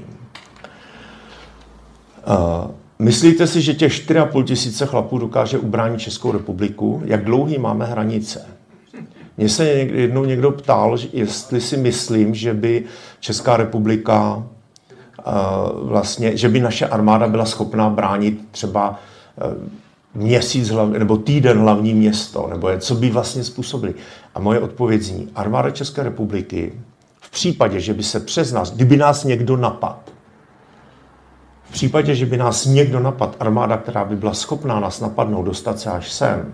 Uh, myslíte si, že těch čtyři a půl tisíce chlapů dokáže ubránit Českou republiku? Jak dlouhý máme hranice? Mně se jednou někdo ptal, jestli si myslím, že by Česká republika uh, vlastně, že by naše armáda byla schopná bránit třeba uh, měsíc nebo týden hlavní město, nebo co by vlastně způsobili. A moje odpověď zní, armáda České republiky v případě, že by se přes nás, kdyby nás někdo napadl, v případě, že by nás někdo napadl, armáda, která by byla schopná nás napadnout, dostat se až sem,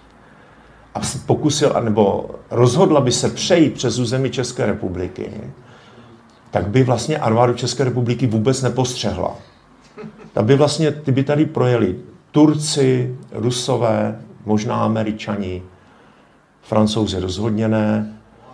a pokusil, nebo rozhodla by se přejít přes území České republiky, tak by vlastně armádu České republiky vůbec nepostřehla. Tak by vlastně, ty by tady projeli Turci, Rusové, možná Američani, Francouzi rozhodně ne,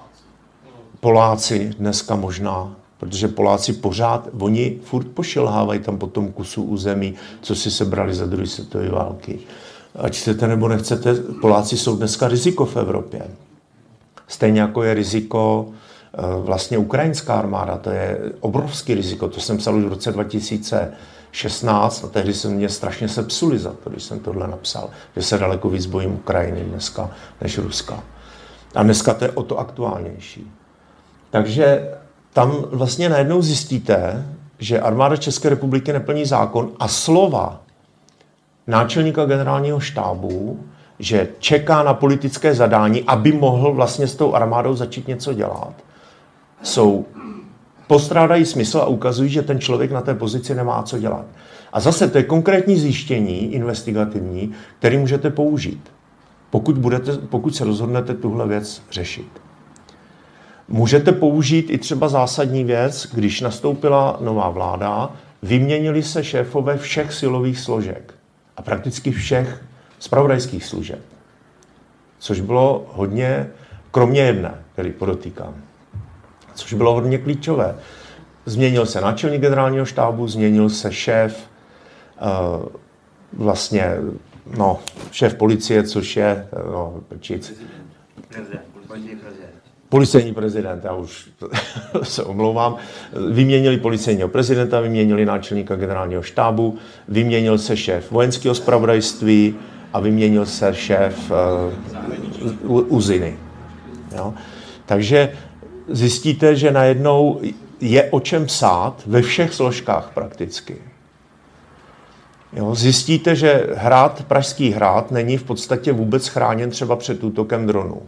Poláci dneska možná, protože Poláci pořád, oni furt pošilhávají tam po tom kusu území, co si sebrali za druhé světové války. Ať chcete nebo nechcete, Poláci jsou dneska riziko v Evropě. Stejně jako je riziko vlastně ukrajinská armáda, to je obrovský riziko. To jsem psal už v roce dva tisíce šestnáct a tehdy se mě strašně se psuli za to, když jsem tohle napsal, že se daleko víc bojím Ukrajiny dneska než Ruska. A dneska to je o to aktuálnější. Takže tam vlastně najednou zjistíte, že armáda České republiky neplní zákon a slova náčelníka generálního štábu, že čeká na politické zadání, aby mohl vlastně s tou armádou začít něco dělat, jsou, postrádají smysl a ukazují, že ten člověk na té pozici nemá co dělat. A zase to je konkrétní zjištění investigativní, který můžete použít, pokud, budete, pokud se rozhodnete tuhle věc řešit. Můžete použít i třeba zásadní věc, když nastoupila nová vláda, vyměnili se šéfové všech silových složek a prakticky všech zpravodajských služeb. Což bylo hodně, kromě jedné, který podotýkám, což bylo hodně klíčové. Změnil se náčelník generálního štábu, změnil se šéf, vlastně, no, šéf policie, což je, no, prčic. Policejní prezident, já už se omlouvám, vyměnili policejního prezidenta, vyměnili náčelníka generálního štábu, vyměnil se šéf vojenského zpravodajství a vyměnil se šéf uh, Uziny. Jo? Takže zjistíte, že najednou je o čem psát ve všech složkách prakticky. Jo? Zjistíte, že hrad, Pražský hrad není v podstatě vůbec chráněn třeba před útokem dronů.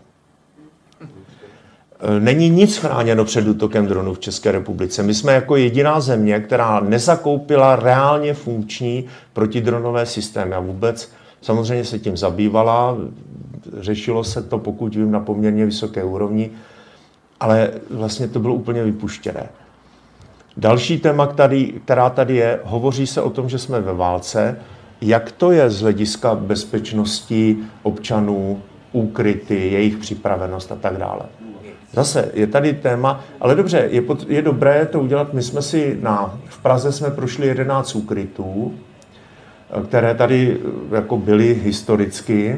Není nic chráněno před útokem dronů v České republice. My jsme jako jediná země, která nezakoupila reálně funkční protidronové systémy a vůbec samozřejmě se tím zabývala, řešilo se to, pokud vím, na poměrně vysoké úrovni, ale vlastně to bylo úplně vypuštěné. Další téma, který, která tady je, hovoří se o tom, že jsme ve válce. Jak to je z hlediska bezpečnosti občanů, úkryty, jejich připravenost a tak dále. Zase je tady téma, ale dobře, je, pot, je dobré to udělat. My jsme si na, v Praze jsme prošli jedenáct úkrytů, které tady jako byly historicky.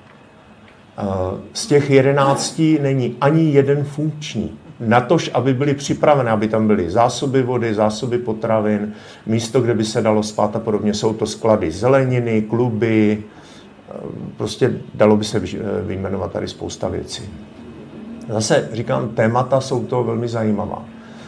Z těch jedenácti není ani jeden funkční. Natož, aby byly připravené, aby tam byly zásoby vody, zásoby potravin, místo, kde by se dalo spát a podobně. Jsou to sklady zeleniny, kluby, prostě dalo by se vyjmenovat tady spousta věcí. Zase říkám, témata jsou to velmi zajímavá.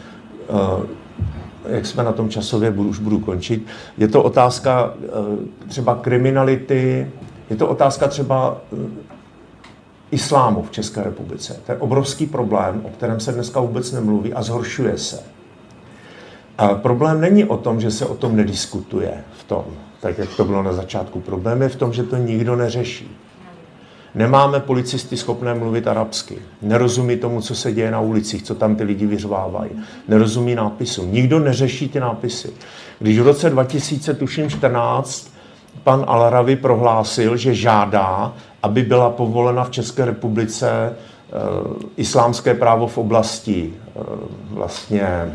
Jak jsme na tom časově, budu, už budu končit. Je to otázka třeba kriminality, je to otázka třeba islámu v České republice. To je obrovský problém, o kterém se dneska vůbec nemluví a zhoršuje se. A problém není o tom, že se o tom nediskutuje v tom, tak jak to bylo na začátku. Problém je v tom, že to nikdo neřeší. Nemáme policisty schopné mluvit arabsky. Nerozumí tomu, co se děje na ulicích, co tam ty lidi vyřvávají. Nerozumí nápisům. Nikdo neřeší ty nápisy. Když v roce dva tisíce čtrnáct pan Al-Rawi prohlásil, že žádá, aby byla povolena v České republice e, islámské právo v oblasti e, vlastně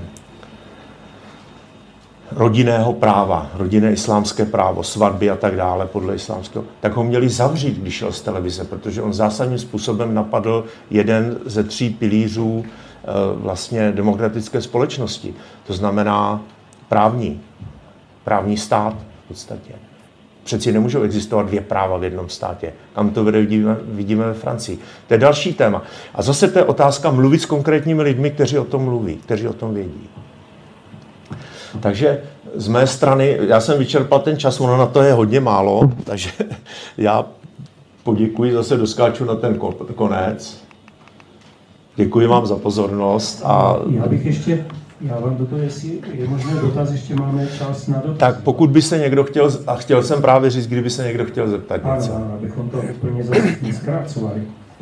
rodinného práva, rodinné islámské právo, svatby a tak dále podle islámského, tak ho měli zavřít, když šel z televize, protože on zásadním způsobem napadl jeden ze tří pilířů e, vlastně demokratické společnosti. To znamená právní, právní stát v podstatě. Přeci nemůžou existovat dvě práva v jednom státě. Kam to vede, vidíme, vidíme ve Francii. To je další téma. A zase to je otázka mluvit s konkrétními lidmi, kteří o tom mluví, kteří o tom vědí. Takže z mé strany, já jsem vyčerpal ten čas, ono na to je hodně málo, takže já poděkuji, zase doskáču na ten konec. Děkuji vám za pozornost. A já bych ještě... Já vám do toho, jestli je možné dotaz, ještě máme čas na dotaz. Tak pokud by se někdo chtěl, a chtěl jsem právě říct, kdyby se někdo chtěl zeptat něco. Ano, abychom to úplně zase zkracovali.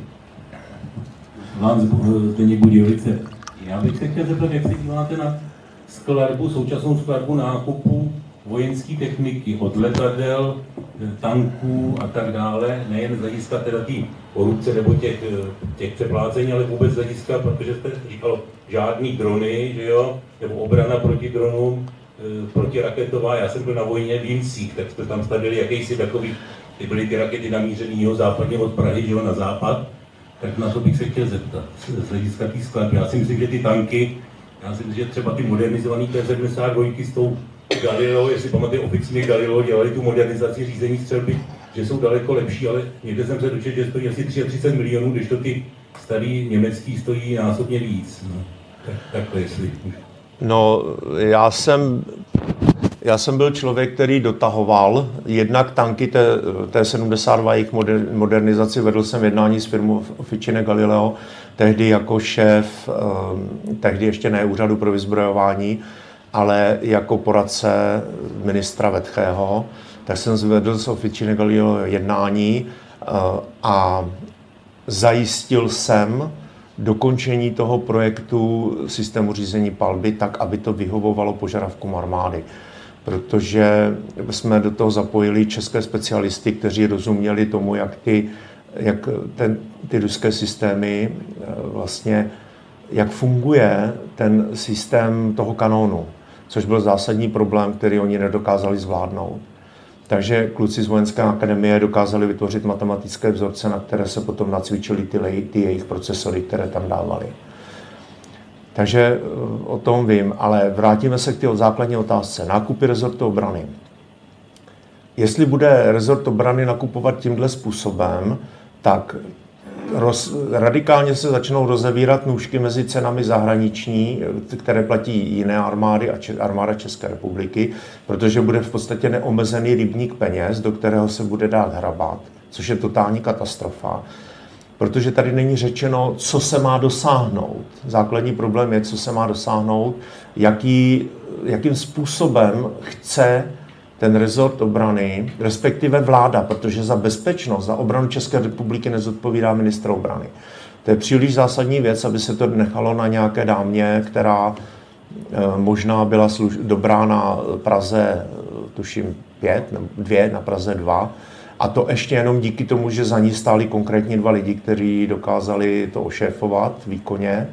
Vám Zdeněk Budějovice. Já bych se chtěl zeptat, jak se díváte na skladbu, současnou skladbu nákupu vojenské techniky, od letadel, tanků a tak dále, nejen z hlediska teda té korupce nebo těch, těch přeplácení, ale vůbec z hlediska, protože jste říkalo, žádný drony, že jo, nebo obrana proti dronům, protiraketová. Já jsem byl na vojně v Jincích, tak jste tam stavili jakýsi takový, ty byly ty rakety namířený jeho západně od Prahy, že jo, na západ, tak na to bych se chtěl zeptat, z hlediska té skladby. Já si myslím, že ty tanky, já si myslím, že třeba ty modernizované T sedmdesát dva s tou Galileo, jestli pamatujete, oficiálně Galileo dělali tu modernizaci řízení střelby, že jsou daleko lepší, ale někde jsem se dočetl, že stojí asi třicet tři milionů, když to ty starý německý stojí násobně víc. No, tak, takhle jestli. No, já jsem, já jsem byl člověk, který dotahoval jednak tanky T sedmdesát dva, jejich modernizaci, vedl jsem jednání s firmou Officine Galileo, tehdy jako šéf, tehdy ještě ne úřadu pro vyzbrojování, ale jako poradce ministra Vetchého, tak jsem zvedl s Officine Galileo jednání a zajistil jsem dokončení toho projektu systému řízení palby tak, aby to vyhovovalo požadavkům armády. Protože jsme do toho zapojili české specialisty, kteří rozuměli tomu, jak ty, jak ten, ty ruské systémy vlastně, jak funguje ten systém toho kanónu, což byl zásadní problém, který oni nedokázali zvládnout. Takže kluci z vojenské akademie dokázali vytvořit matematické vzorce, na které se potom nacvičili ty, ty jejich procesory, které tam dávali. Takže o tom vím, ale vrátíme se k té základní otázce. Nákupy rezortu obrany. Jestli bude rezort obrany nakupovat tímhle způsobem, tak roz, radikálně se začnou rozevírat nůžky mezi cenami zahraniční, které platí jiné armády a če, armáda České republiky, protože bude v podstatě neomezený rybník peněz, do kterého se bude dát hrabat, což je totální katastrofa. Protože tady není řečeno, co se má dosáhnout. Základní problém je, co se má dosáhnout, jaký, jakým způsobem chce ten rezort obrany, respektive vláda, protože za bezpečnost, za obranu České republiky nezodpovídá ministr obrany. To je příliš zásadní věc, aby se to nechalo na nějaké dámě, která možná byla služ- dobrá na Praze, tuším pět, nebo dvě, na Praze dva. A to ještě jenom díky tomu, že za ní stáli konkrétně dva lidi, kteří dokázali to ošéfovat výkonně.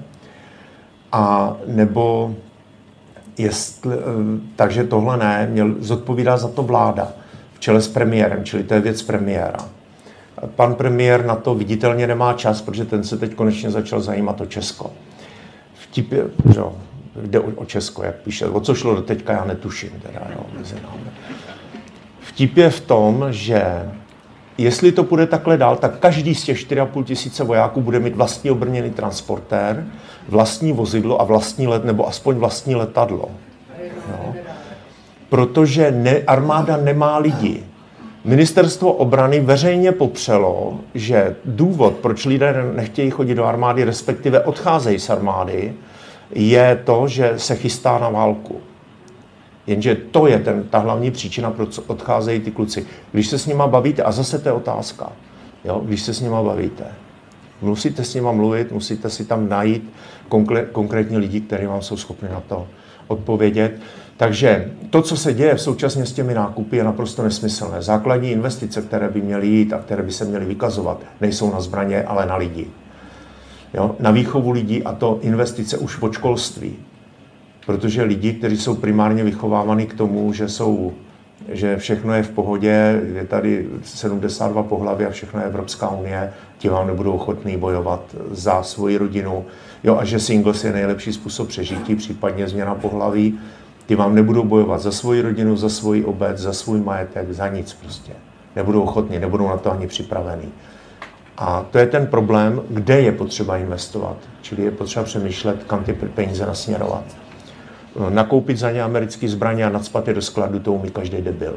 A nebo jestli, takže tohle ne, měl zodpovídá za to vláda v čele s premiérem, čili to je věc premiéra. Pan premiér na to viditelně nemá čas, protože ten se teď konečně začal zajímat o Česko. Vtip je, že jde o Česko, jak píše, o co šlo do teďka, já netuším, teda, jo, mezi námi. Vtip je v tom, že jestli to půjde takhle dál, tak každý z těch čtyři a půl tisíce vojáků bude mít vlastní obrněný transportér, vlastní vozidlo a vlastní let, nebo aspoň vlastní letadlo. Jo. Protože ne, armáda nemá lidi. Ministerstvo obrany veřejně popřelo, že důvod, proč lidé nechtějí chodit do armády, respektive odcházejí z armády, je to, že se chystá na válku. Jenže to je ten, ta hlavní příčina, proč odcházejí ty kluci. Když se s nima bavíte, a zase to je otázka, jo? Když se s nima bavíte, musíte s nima mluvit, musíte si tam najít konkrétní lidi, kteří vám jsou schopni na to odpovědět. Takže to, co se děje v současně s těmi nákupy, je naprosto nesmyslné. Základní investice, které by měly jít a které by se měly vykazovat, nejsou na zbraně, ale na lidi. Jo? Na výchovu lidí, a to investice už od školství. Protože lidi, kteří jsou primárně vychovávaní k tomu, že, jsou, že všechno je v pohodě, je tady sedmdesát dva pohlaví a všechno je Evropská unie, ti vám nebudou ochotní bojovat za svoji rodinu. Jo, a že singles je nejlepší způsob přežití, případně změna pohlaví, ti vám nebudou bojovat za svoji rodinu, za svoji obec, za svůj majetek, za nic prostě. Nebudou ochotní, nebudou na to ani připravení. A to je ten problém, kde je potřeba investovat. Čili je potřeba přemýšlet, kam ty peníze nasměrovat. Nakoupit za ně americké zbraně a nacpat je do skladu, to umí každý debil.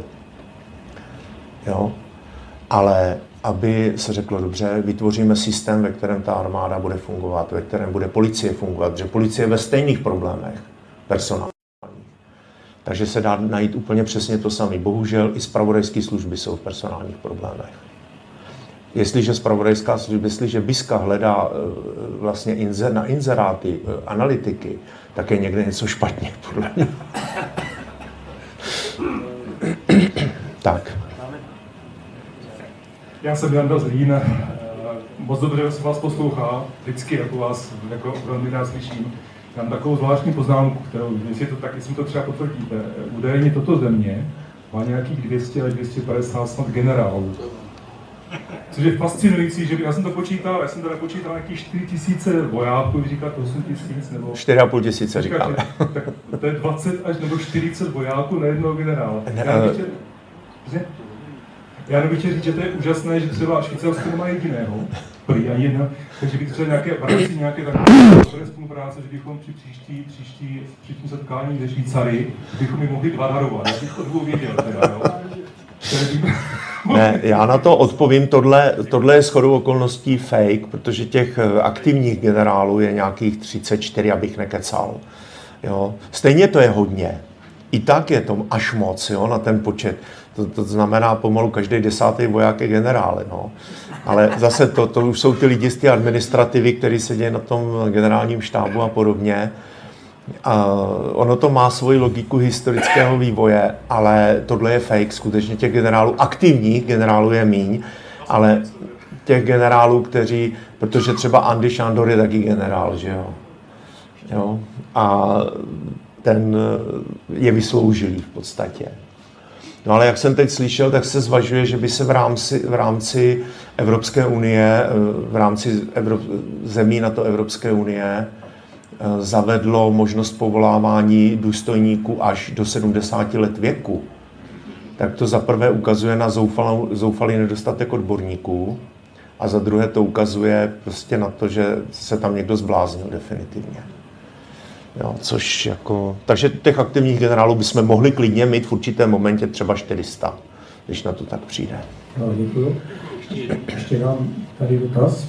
Jo? Ale aby se řeklo dobře, vytvoříme systém, ve kterém ta armáda bude fungovat, ve kterém bude policie fungovat, že policie je ve stejných problémech personálních. Takže se dá najít úplně přesně to samé. Bohužel i zpravodajské služby jsou v personálních problémech. Jestliže zpravodajská služba, jestliže BISka hledá vlastně inzer, na inzeráty analytiky, tak je někde něco špatně, podle mě. Tak. Já jsem Janda Zlín. Moc dobře se vás poslouchá, vždycky jako vás jako velmi rád slyším. Mám takovou zvláštní poznámku, kterou, jestli to tak, jestli to třeba potvrdíte. Údajně toto země má nějakých dvě stě až dvě stě padesát snad generálů. Což je fascinující, že já jsem to počítal, já jsem to nepočítal nějakých čtyři tisíce vojáků, vy říkáte osm tisíc nebo... čtyři a půl tisíce říkáme. Tak to je dvacet až nebo čtyřicet vojáků na jednoho generála. Ne, já bych chtěl, já bych chtěl říct, že to je úžasné, že třeba Švýcarsko nemá jediného, prý ani jedna, takže bych třeba nějaké, v rámci nějaké takové spolupráce, že bychom při příští, příští, příštím setkání ze Švýcary, bychom ji mohli dva darovat, já bych to dvou věděl teda, jo. Ne, já na to odpovím, tohle, tohle je shodou okolností fake, protože těch aktivních generálů je nějakých třicet čtyři, abych nekecal. Jo. Stejně to je hodně. I tak je to až moc, jo, na ten počet. To, to znamená pomalu každý desátý voják je generál. No. Ale zase to, to už jsou ty lidi z té administrativy, kteří sedí na tom generálním štábu a podobně. A ono to má svoji logiku historického vývoje, ale tohle je fake. Skutečně těch generálů, aktivních generálů je míň, ale těch generálů, kteří, protože třeba Andy Šandor je taky generál, že jo. jo? A ten je vysloužilý v podstatě. No ale jak jsem teď slyšel, tak se zvažuje, že by se v rámci, v rámci Evropské unie, v rámci Evrop, zemí NATO Evropské unie zavedlo možnost povolávání důstojníků až do sedmdesáti let věku. Tak to za prvé ukazuje na zoufalou, zoufalý nedostatek odborníků a za druhé to ukazuje prostě na to, že se tam někdo zbláznil definitivně. Jo, což jako, takže těch aktivních generálů bychom mohli klidně mít v určitém momentě třeba čtyři sta, když na to tak přijde. No, děkuji. Ještě dám tady dotaz.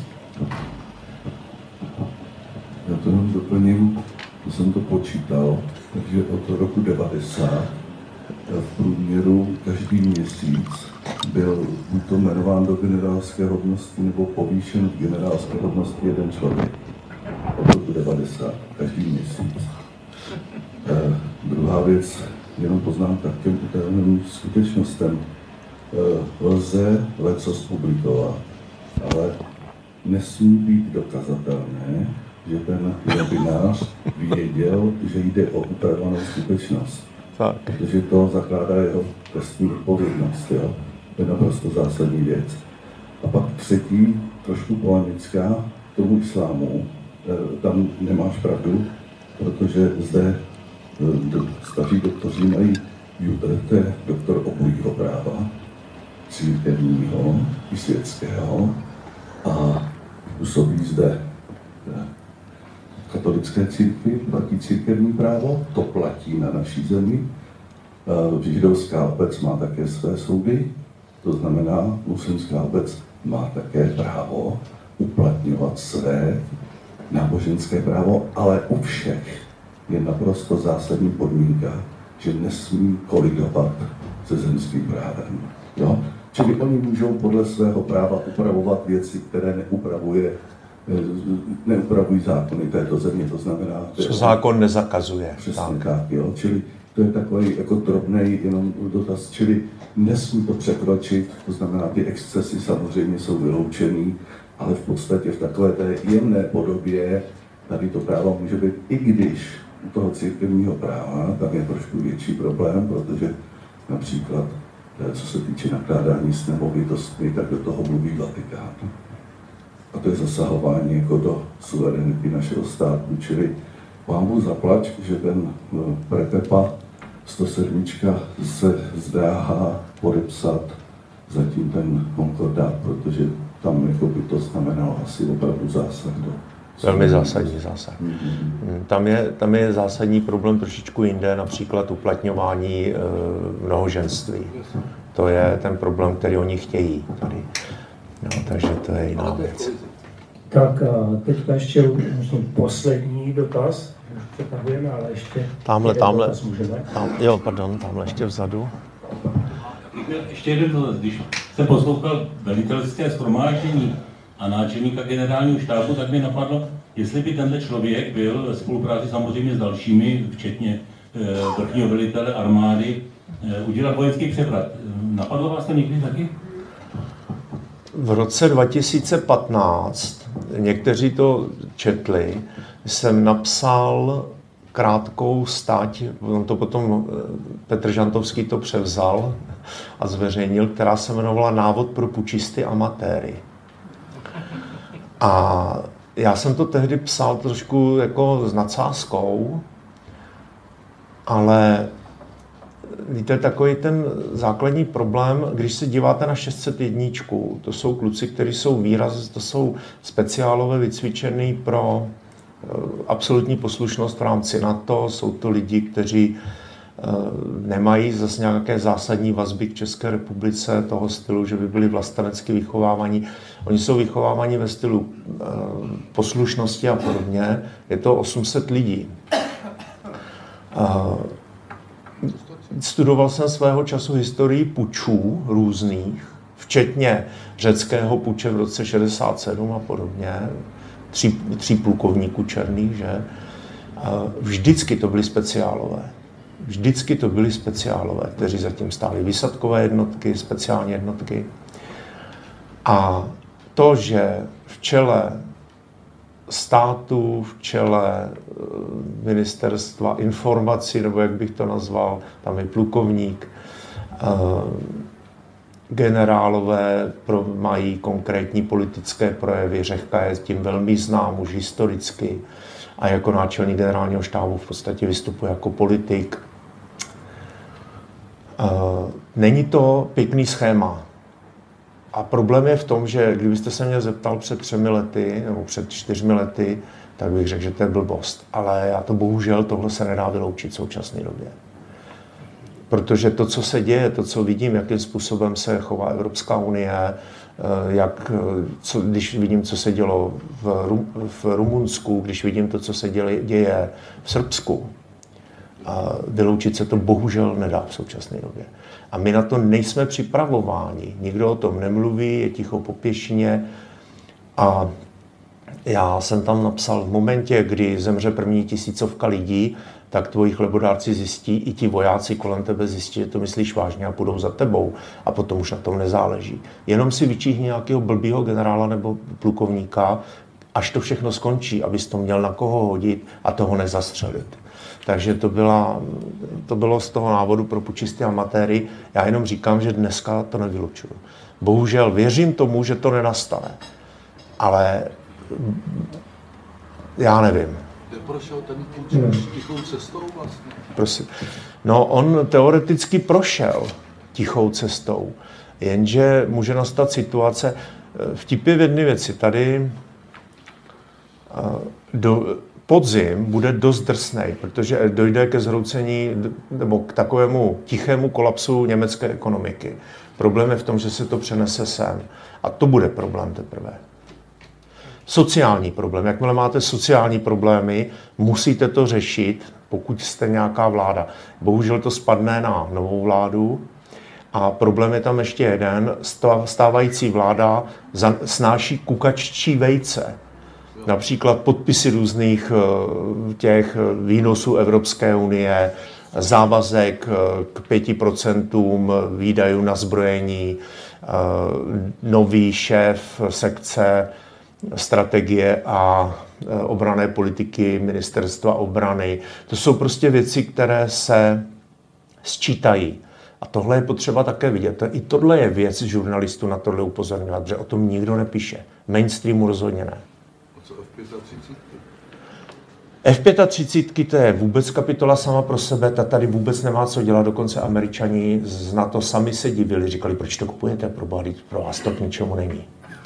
Já to jenom doplním, to jsem to počítal, takže od roku devadesát v průměru každý měsíc byl buď to jmenován do generálské hodnosti nebo povýšen v generálské hodnosti jeden člověk. Od roku devadesát, každý měsíc. druhá věc, jenom poznámka k těm utajeným skutečnostem. Lze lecos publikovat, ale nesmí být dokazatelné, že ten webinář věděl, že jde o utajovanou skutečnost. Tak. Protože to zakládá jeho trestní odpovědnost. Jo? To je naprosto zásadní věc. A pak třetí, trošku polemická, k tomu islámu. Tam nemáš pravdu, protože zde staří doktoři mají, to je doktor obojího práva, církevního i světského, a působí zde katolické církvi, platí církevní právo, to platí na naší zemi. Židovská obec má také své soudy, to znamená, muslimská obec má také právo uplatňovat své náboženské právo, ale u všech je naprosto zásadní podmínka, že nesmí kolidovat se zemským právem. Jo? Čili oni můžou podle svého práva upravovat věci, které neupravuje, neupravují zákony této země, to znamená... Co zákon nezakazuje. Přesně tak, jo. Čili to je takový jako drobnej jenom dotaz, čili nesmí to překročit, to znamená, ty excesy samozřejmě jsou vyloučený, ale v podstatě v takové té jemné podobě tady to právo může být, i když u toho církevního práva tam je trošku větší problém, protože například co se týče nakládání s nemovitostmi, tak do toho mluví Vatikán. A to je zasahování jako do suverenity našeho státu, čili Pánbůh zaplať, že ten no, prepepa sto sedm se zdráhá podepsat zatím ten konkordát, protože tam jako by to znamenalo asi opravdu zásah do... Velmi zásadní zásah. Mm-hmm. Tam je, tam je zásadní problém trošičku jinde, například uplatňování e, mnohoženství. To je ten problém, který oni chtějí tady. No, takže to je jiná věc. Tak a teďka ještě možná poslední dotaz. Přetahujeme, ale ještě... Tamhle, tamhle. Tam, jo, pardon, tamhle ještě vzadu. Ještě jeden dotaz. Když jsem poslouchal velitelské shromáždění a náčelníka generálního štábu, tak mi napadlo, jestli by tenhle člověk byl ve spolupráci samozřejmě s dalšími, včetně e, vrchního velitele armády, e, udělat vojenský převrat. Napadlo vás to někdy taky? V roce dva tisíce patnáct, někteří to četli, jsem napsal krátkou stať, on to potom Petr Žantovský to převzal a zveřejnil, která se jmenovala Návod pro pučisty amatéry. A já jsem to tehdy psal trošku jako s nadsázkou, ale víte, takový ten základní problém, když se díváte na šest set jedna, to jsou kluci, kteří jsou výraz, to jsou speciálové vycvičený pro absolutní poslušnost v rámci NATO, jsou to lidi, kteří nemají zase nějaké zásadní vazby k České republice toho stylu, že by byli vlastenecky vychovávaní. Oni jsou vychovávaní ve stylu poslušnosti a podobně. Je to osm set lidí. Studoval jsem svého času historii pučů různých, včetně řeckého puče v roce šedesát sedm a podobně, tří, tří plukovníků černých, že? Vždycky to byli speciálové. Vždycky to byli speciálové, kteří zatím stáli výsadkové jednotky, speciální jednotky. A to, že v čele státu, v čele ministerstva informací, nebo jak bych to nazval, tam je plukovník, generálové mají konkrétní politické projevy, Řehka je tím velmi znám už historicky a jako náčelník generálního štábu v podstatě vystupuje jako politik. Není to pěkný schéma. A problém je v tom, že kdybyste se mě zeptal před třemi lety nebo před čtyřmi lety, tak bych řekl, že to je blbost. Ale já to bohužel, tohle se nedá vyloučit v současné době. Protože to, co se děje, to, co vidím, jakým způsobem se chová Evropská unie, jak, co, když vidím, co se dělo v, Rum, v Rumunsku, když vidím to, co se děje, děje v Srbsku, a vyloučit se to bohužel nedá v současné době. A my na to nejsme připravováni. Nikdo o tom nemluví, je ticho po pěšině. A já jsem tam napsal v momentě, kdy zemře první tisícovka lidí, tak tvoji chlebodárci zjistí, i ti vojáci kolem tebe zjistí, že to myslíš vážně a půjdou za tebou a potom už na tom nezáleží. Jenom si vyčíhni nějakého blbýho generála nebo plukovníka, až to všechno skončí, abys to měl na koho hodit a toho nezastřelit. Takže to, byla, to bylo z toho návodu pro pučisty amatéry. Já jenom říkám, že dneska to nevylučuju. Bohužel věřím tomu, že to nenastane. Ale já nevím. Kde prošel ten Putin tichou cestou vlastně? Prosím. No, on teoreticky prošel tichou cestou, jenže může nastat situace, vtip je v jedné věci, tady do, podzim bude dost drsnej, protože dojde ke zhroucení nebo k takovému tichému kolapsu německé ekonomiky. Problém je v tom, že se to přenese sem a to bude problém teprve. Sociální problém. Jakmile máte sociální problémy, musíte to řešit, pokud jste nějaká vláda. Bohužel to spadne na novou vládu a problém je tam ještě jeden. Stávající vláda snáší kukaččí vejce. Například podpisy různých těch výnosů Evropské unie, závazek k pěti procentům výdajů na zbrojení, nový šéf sekce strategie a obranné politiky ministerstva obrany. To jsou prostě věci, které se sčítají. A tohle je potřeba také vidět. I tohle je věc žurnalistů na tohle upozorňovat, že o tom nikdo nepíše. Mainstreamu rozhodně ne. A co F třicet pět? F třicet pět to je vůbec kapitola sama pro sebe, ta tady vůbec nemá co dělat, dokonce Američani z NATO sami se divili, říkali, proč to kupujete, pro boha, pro vás to k ničemu není.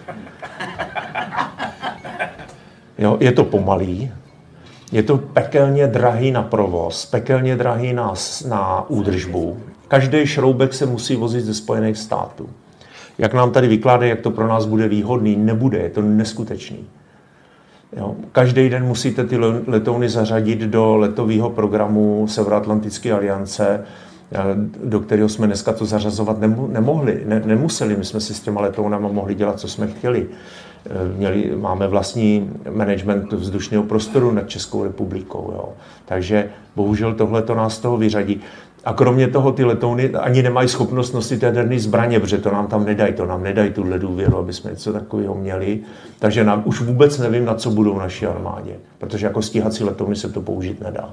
Jo, je to pomalý, je to pekelně drahý na provoz, pekelně drahý na, na údržbu. Každý šroubek se musí vozit ze Spojených států. Jak nám tady vykládají, jak to pro nás bude výhodný, nebude, je to neskutečný. Jo, každý den musíte ty letouny zařadit do letového programu Severoatlantické aliance, do kterého jsme dneska to zařazovat nemohli, ne, nemuseli. My jsme si s těma letounama mohli dělat, co jsme chtěli. Měli, máme vlastní management vzdušného prostoru nad Českou republikou. Jo. Takže bohužel tohle to nás z toho vyřadí. A kromě toho ty letouny ani nemají schopnost nosit jaderné zbraně, protože to nám tam nedají, to nám nedají tuhle důvěru, aby jsme něco takového měli. Takže nám už vůbec nevím, na co budou naší armádě, protože jako stíhací letouny se to použít nedá.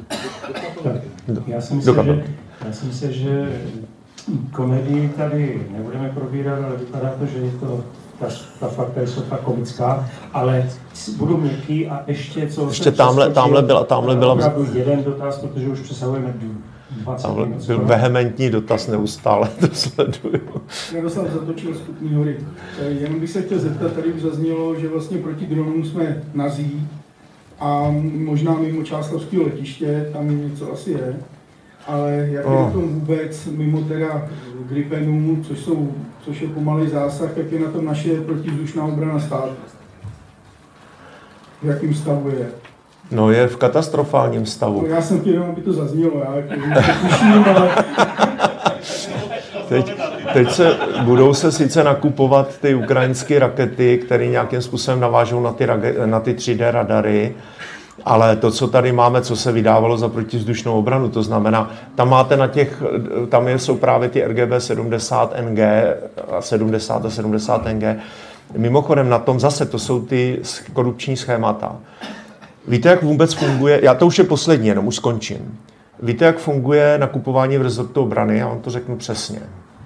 Já si myslím, že, já si myslím, že komedii tady nebudeme probírat, ale vypadá to, že je to ta, ta fakta jsou fakt komická, ale budu měkký a ještě co... Ještě tamhle, tamhle byla... Tamhle byla opravdu jeden dotaz, protože už přesahujeme dvacet minut. Byl vehementní dotaz neustále, to sleduju. Jaroslav Zatočil z Kutní Hory. Jenom bych se chtěl zeptat, tady už zaznělo, že vlastně proti dronům jsme nazí a možná mimo Čáslařského letiště, tam něco asi je. Ale jak je na tom vůbec, mimo teda Gripenů, což, jsou, což je pomalý zásah, jak je na tom naše protivzdušná obrana státu? V jakém stavu je? No je v katastrofálním stavu. No, já jsem chtěl, aby to zaznělo, já tuším, ale... Teď, teď se budou se sice nakupovat ty ukrajinské rakety, které nějakým způsobem navážou na ty, na ty tři dé radary, ale to, co tady máme, co se vydávalo za protivzdušnou obranu, to znamená, tam máte na těch, tam jsou právě ty R G B sedmdesát N G, sedmdesát a sedmdesát N G. Mimochodem na tom zase, to jsou ty korupční schémata. Víte, jak vůbec funguje, já to už je poslední, jenom už skončím. Víte, jak funguje nakupování v rezortu obrany? Já vám to řeknu přesně.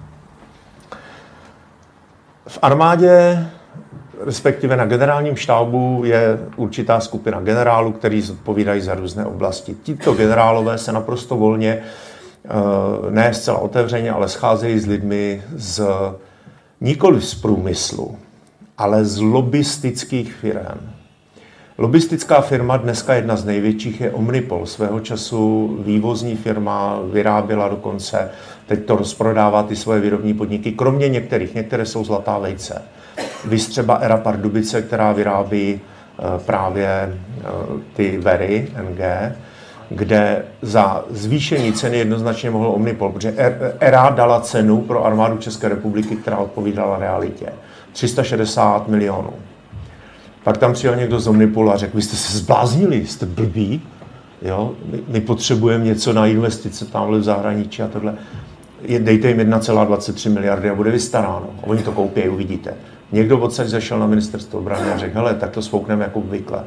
V armádě, respektive na generálním štábu, je určitá skupina generálů, kteří zodpovídají za různé oblasti. Tito generálové se naprosto volně, ne zcela otevřeně, ale scházejí s lidmi z, nikoli z průmyslu, ale z lobistických firm. Lobistická firma, dneska jedna z největších, je Omnipol. Svého času vývozní firma, vyráběla dokonce, teď to rozprodává ty svoje výrobní podniky, kromě některých, některé jsou zlatá vejce. Vys třeba Era Pardubice, která vyrábí právě ty Very N G, kde za zvýšení ceny jednoznačně mohl Omnipol, protože Era dala cenu pro armádu České republiky, která odpovídala realitě. tři sta šedesát milionů. Pak tam přijel někdo z Omnipolu a řekl, vy jste se zbláznili, jste blbí, Jo? My, my potřebujeme něco na investice tamhle v zahraničí a tohle. Dejte jim jedna celá dvacet tři miliardy a bude vystaráno. Oni to koupí, uvidíte. Někdo odsaď zašel na ministerstvo obrany a řekl, hele, tak to svoukneme jako obvykle.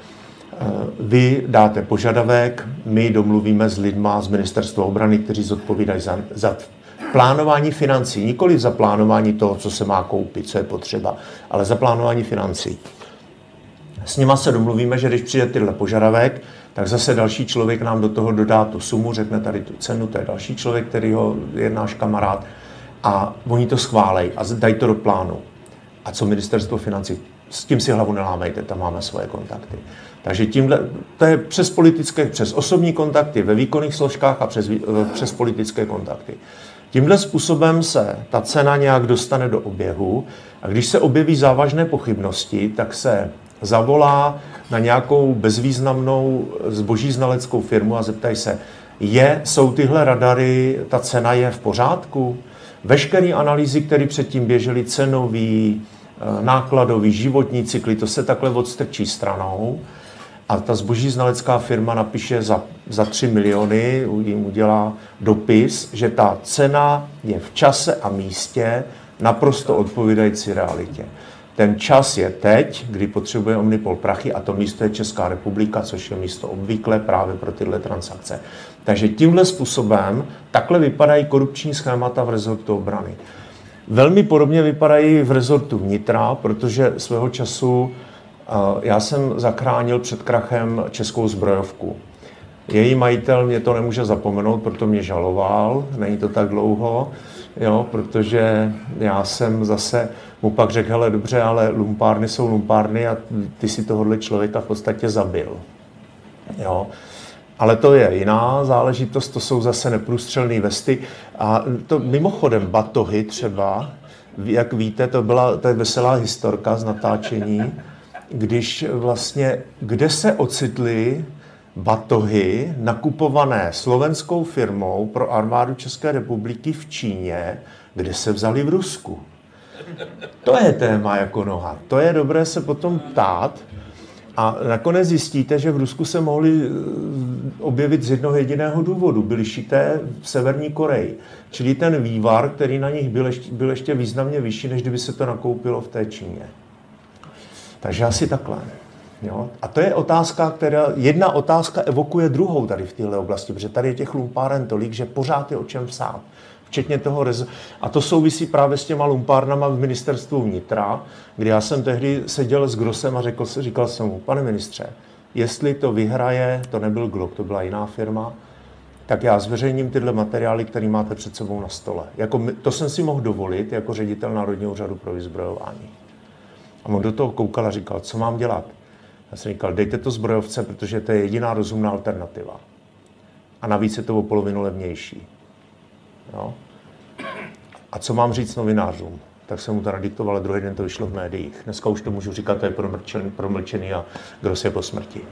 Vy dáte požadavek, my domluvíme s lidma z ministerstva obrany, kteří zodpovídají za, za plánování financí, nikoli za plánování toho, co se má koupit, co je potřeba, ale za plánování financí. S nima se domluvíme, že když přijde tyhle požadavek, tak zase další člověk nám do toho dodá tu sumu, řekne tady tu cenu, to je další člověk, který ho je náš kamarád a oni to schválej a dají to do plánu. A co ministerstvo financí? S tím si hlavu nelámejte, tam máme svoje kontakty. Takže tímhle, to je přes politické, přes osobní kontakty ve výkonných složkách a přes, přes politické kontakty. Tímhle způsobem se ta cena nějak dostane do oběhu a když se objeví závažné pochybnosti, tak se zavolá na nějakou bezvýznamnou zboží znaleckou firmu a zeptají se, je, jsou tyhle radary, ta cena je v pořádku? Veškeré analýzy, které předtím běžely, cenový, nákladový, životní cykly, to se takhle odstrčí stranou a ta zboží znalecká firma napíše za, za tři miliony, jim udělá dopis, že ta cena je v čase a místě naprosto odpovídající realitě. Ten čas je teď, kdy potřebuje Omnipol prachy a to místo je Česká republika, což je místo obvyklé právě pro tyhle transakce. Takže tímhle způsobem takhle vypadají korupční schémata v rezortu obrany. Velmi podobně vypadají v rezortu vnitra, protože svého času já jsem zachránil před krachem Českou zbrojovku. Její majitel mě to nemůže zapomenout, proto mě žaloval, není to tak dlouho, jo, protože já jsem zase mu pak řekl, hele, dobře, ale lumpárny jsou lumpárny a ty si tohohle člověka v podstatě zabil. Jo. Ale to je jiná záležitost, to jsou zase neprůstřelné vesty. A to mimochodem batohy třeba, jak víte, to byla to je veselá historka z natáčení, když vlastně, kde se ocitly batohy nakupované slovenskou firmou pro armádu České republiky v Číně, kde se vzali v Rusku. To je téma jako noha. To je dobré se potom ptát a nakonec zjistíte, že v Rusku se mohli objevit z jednoho jediného důvodu. Byly šité v Severní Koreji. Čili ten vývar, který na nich byl ještě, byl ještě významně vyšší, než kdyby se to nakoupilo v té Číně. Takže asi takhle. Jo? A to je otázka, která, jedna otázka evokuje druhou tady v téhle oblasti, protože tady je těch lumpáren tolik, že pořád je o čem psát. Včetně toho rezo... A to souvisí právě s těma lumpárnama v ministerstvu vnitra, kdy já jsem tehdy seděl s Grossem a řekl, říkal jsem mu, pane ministře, jestli to vyhraje, to nebyl Glock, to byla jiná firma, tak já zveřejním tyhle materiály, které máte před sebou na stole. Jako, to jsem si mohl dovolit jako ředitel Národního úřadu pro vyzbrojování. A on do toho koukal a říkal, co mám dělat? Já jsem říkal, dejte to zbrojovce, protože to je jediná rozumná alternativa. A navíc je to o polovinu levnější. Jo? A co mám říct novinářům? Tak jsem mu to nadiktoval, ale druhý den to vyšlo v médiích. Dneska už to můžu říkat, to je promlčený, promlčený a Gross je po smrti.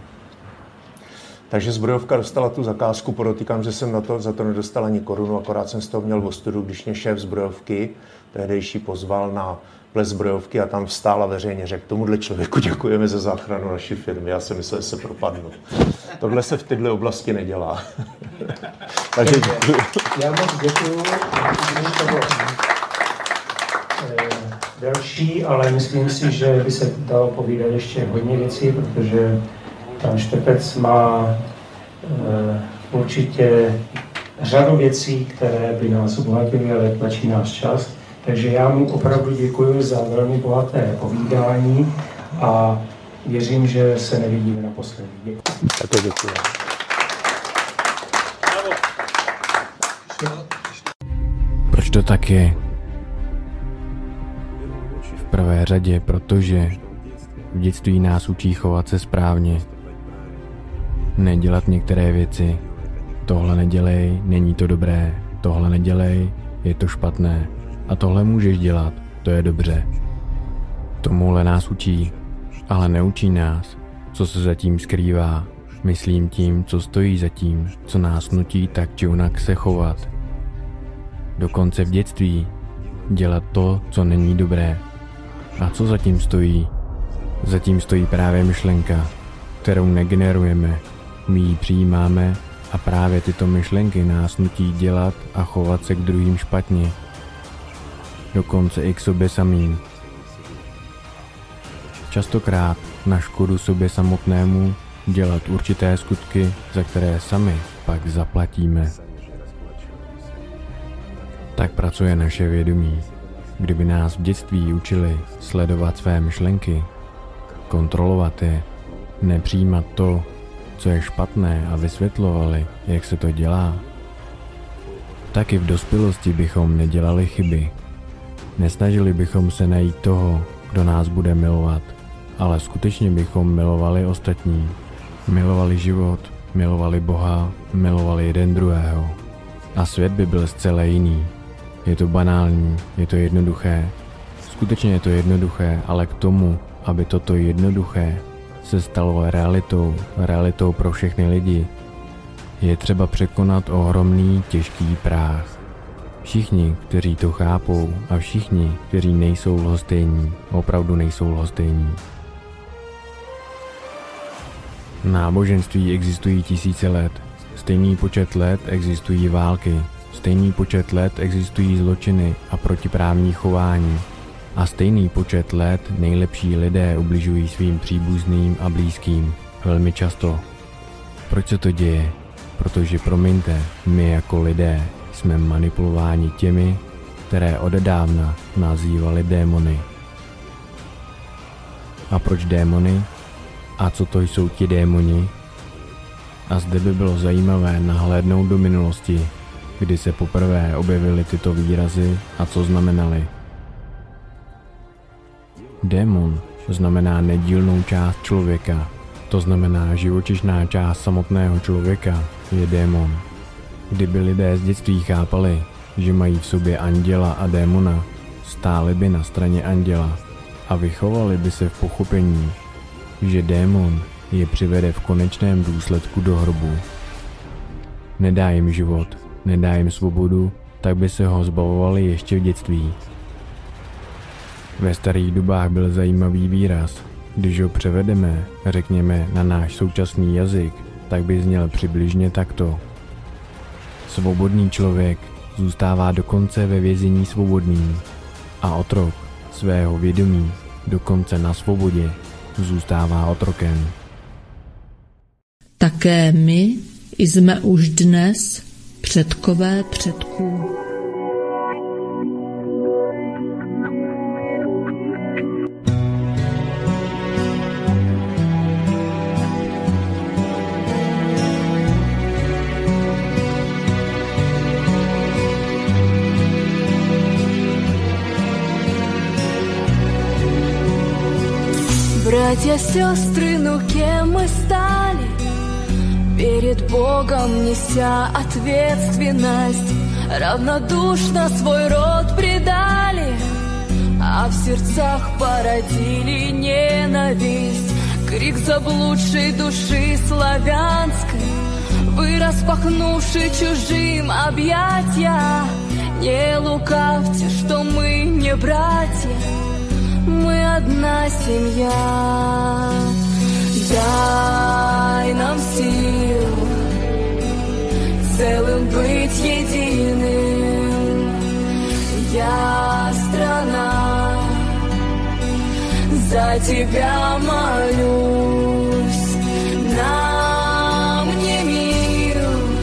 Takže zbrojovka dostala tu zakázku, podotýkám, že jsem na to, za to nedostal ani korunu, akorát jsem z toho měl ostudu, když mě šéf zbrojovky tehdejší pozval na ples zbrojovky a tam vstál a veřejně řekl, tomuhle člověku děkujeme za záchranu naší firmy. Já jsem myslel, že se propadnu. Tohle se v této oblasti nedělá. Takže děkuji. Já moc děkuji. Další, ale myslím si, že by se dalo povídat ještě hodně věcí, protože pan Štepec má e, určitě řadu věcí, které by nás obohatily, ale tlačí náš čas. Takže já mu opravdu děkuji za velmi bohaté povídání a věřím, že se nevidíme naposledy. Děkuji. Také děkuji. Proč to tak je? V prvé řadě, protože v dětství nás učí chovat se správně. Nedělat některé věci. Tohle nedělej, není to dobré. Tohle nedělej, je to špatné. A tohle můžeš dělat, to je dobře. Tomuhle nás učí, ale neučí nás, co se zatím skrývá. Myslím tím, co stojí za tím, co nás nutí tak či onak se chovat. Dokonce v dětství dělat to, co není dobré. A co zatím stojí? Zatím stojí právě myšlenka, kterou negenerujeme, my ji přijímáme a právě tyto myšlenky nás nutí dělat a chovat se k druhým špatně. Dokonce i k sobě samým. Častokrát na škodu sobě samotnému dělat určité skutky, za které sami pak zaplatíme. Tak pracuje naše vědomí. Kdyby nás v dětství učili sledovat své myšlenky, kontrolovat je, nepřijímat to, co je špatné a vysvětlovali, jak se to dělá, tak i v dospělosti bychom nedělali chyby. Nesnažili bychom se najít toho, kdo nás bude milovat, ale skutečně bychom milovali ostatní. Milovali život, milovali Boha, milovali jeden druhého. A svět by byl zcela jiný. Je to banální, je to jednoduché. Skutečně je to jednoduché, ale k tomu, aby toto jednoduché se stalo realitou, realitou pro všechny lidi, je třeba překonat ohromný, těžký práh. Všichni, kteří to chápou, a všichni, kteří nejsou lhostejní, opravdu nejsou lhostejní. Náboženství existují tisíce let. Stejný počet let existují války. Stejný počet let existují zločiny a protiprávní chování. A stejný počet let nejlepší lidé ubližují svým příbuzným a blízkým. Velmi často. Proč se to děje? Protože, promiňte, my jako lidé jsme manipulováni těmi, které odedávna nazývali démony. A proč démony? A co to jsou ti démoni? A zde by bylo zajímavé nahlédnout do minulosti, kdy se poprvé objevily tyto výrazy a co znamenaly. Démon znamená nedílnou část člověka, to znamená živočišná část samotného člověka je démon. Kdyby lidé z dětství chápali, že mají v sobě anděla a démona, stáli by na straně anděla a vychovali by se v pochopení, že démon je přivede v konečném důsledku do hrobu. Nedá jim život, nedá jim svobodu, tak by se ho zbavovali ještě v dětství. Ve starých dobách byl zajímavý výraz. Když ho převedeme, řekněme, na náš současný jazyk, tak by zněl přibližně takto. Svobodný člověk zůstává dokonce ve vězení svobodný a otrok svého vědomí dokonce na svobodě zůstává otrokem. Také my jsme už dnes předkové předků. Братья, сестры, ну кем мы стали? Перед Богом неся ответственность, равнодушно свой род предали, а в сердцах породили ненависть. Крик заблудшей души славянской, вы, распахнувши чужим объятия, не лукавьте, что мы не братья, мы одна семья. Дай нам сил целым быть единым. Я, страна, за тебя молюсь. Нам не мир,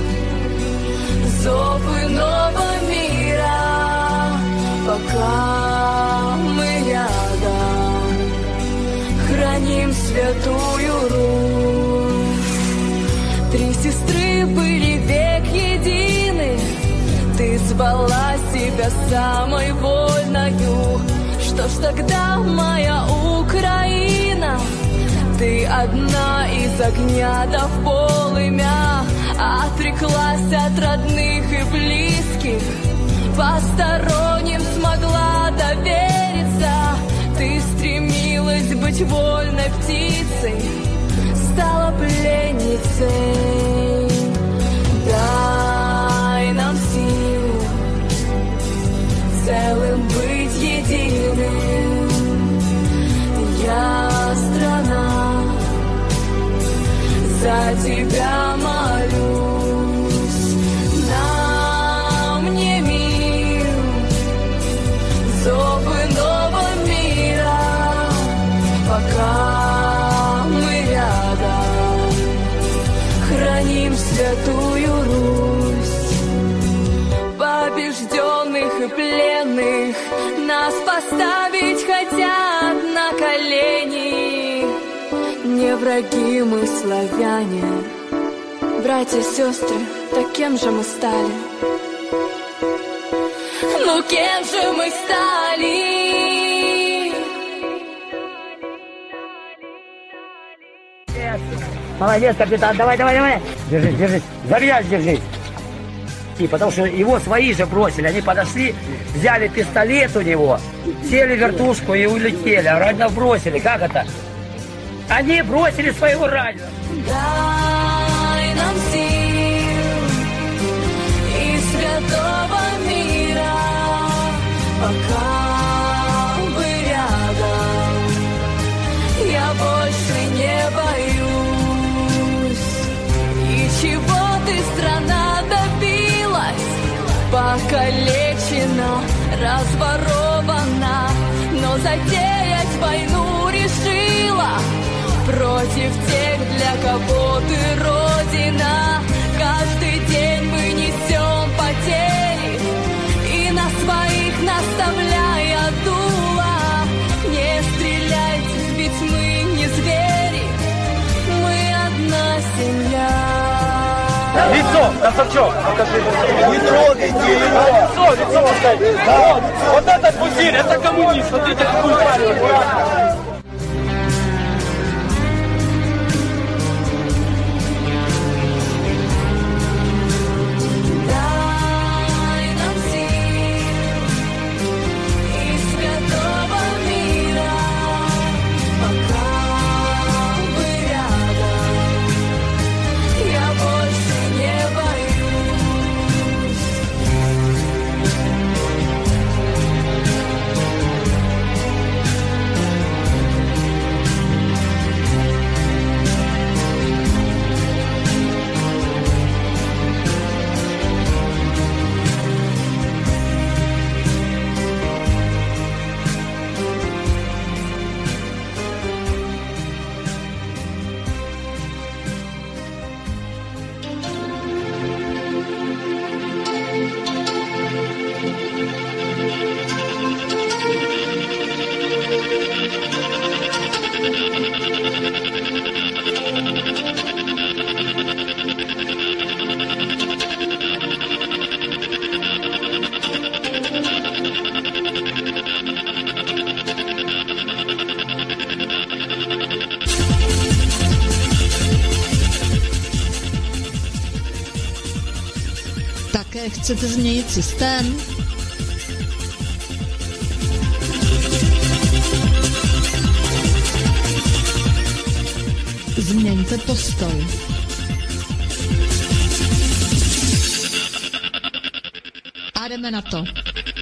зов иного мира, пока мы рядом храним святую Русь. Три сестры были век едины, ты звала себя самой вольною. Что ж тогда, моя Украина, ты одна из огня до полымя, отреклась от родных и близких, посторонним смогла довериться. Ты стремилась быть вольной птицей, стала пленницей. Дай нам сил целым быть единым. Я, страна, за за тебя молюсь. Нам не мир, зовы нового мира, пока мы рядом храним святую Русь. Побежденных и пленных нас поставить хотят на колени. Не враги мы, славяне, братья, сестры, так кем же мы стали? Ну кем же мы стали? Молодец, капитан, давай, давай, давай. Держись, держись, завязь, держись. И потому что его свои же бросили, они подошли, взяли пистолет у него, сели в вертушку и улетели, а раненого бросили. Как это? Они бросили своего раненого. Дай нам сил и святого мира, пока вы рядом, я больше не боюсь. И чего ты, страна, добилась? Покалечена, разворована, но затеять войну решила против тех, для кого ты родина. Каждый день мы несем потери, и на своих наставляя дуло. Не стреляйте, ведь мы не звери, мы одна семья. Лицо, красавчок! Не трогайте его! Лицо, лицо поставьте! Да. Вот этот пузырь, это коммунист! Вот это какую парень! Také chcete změnit systém? Změňte postoj. A jdeme na to.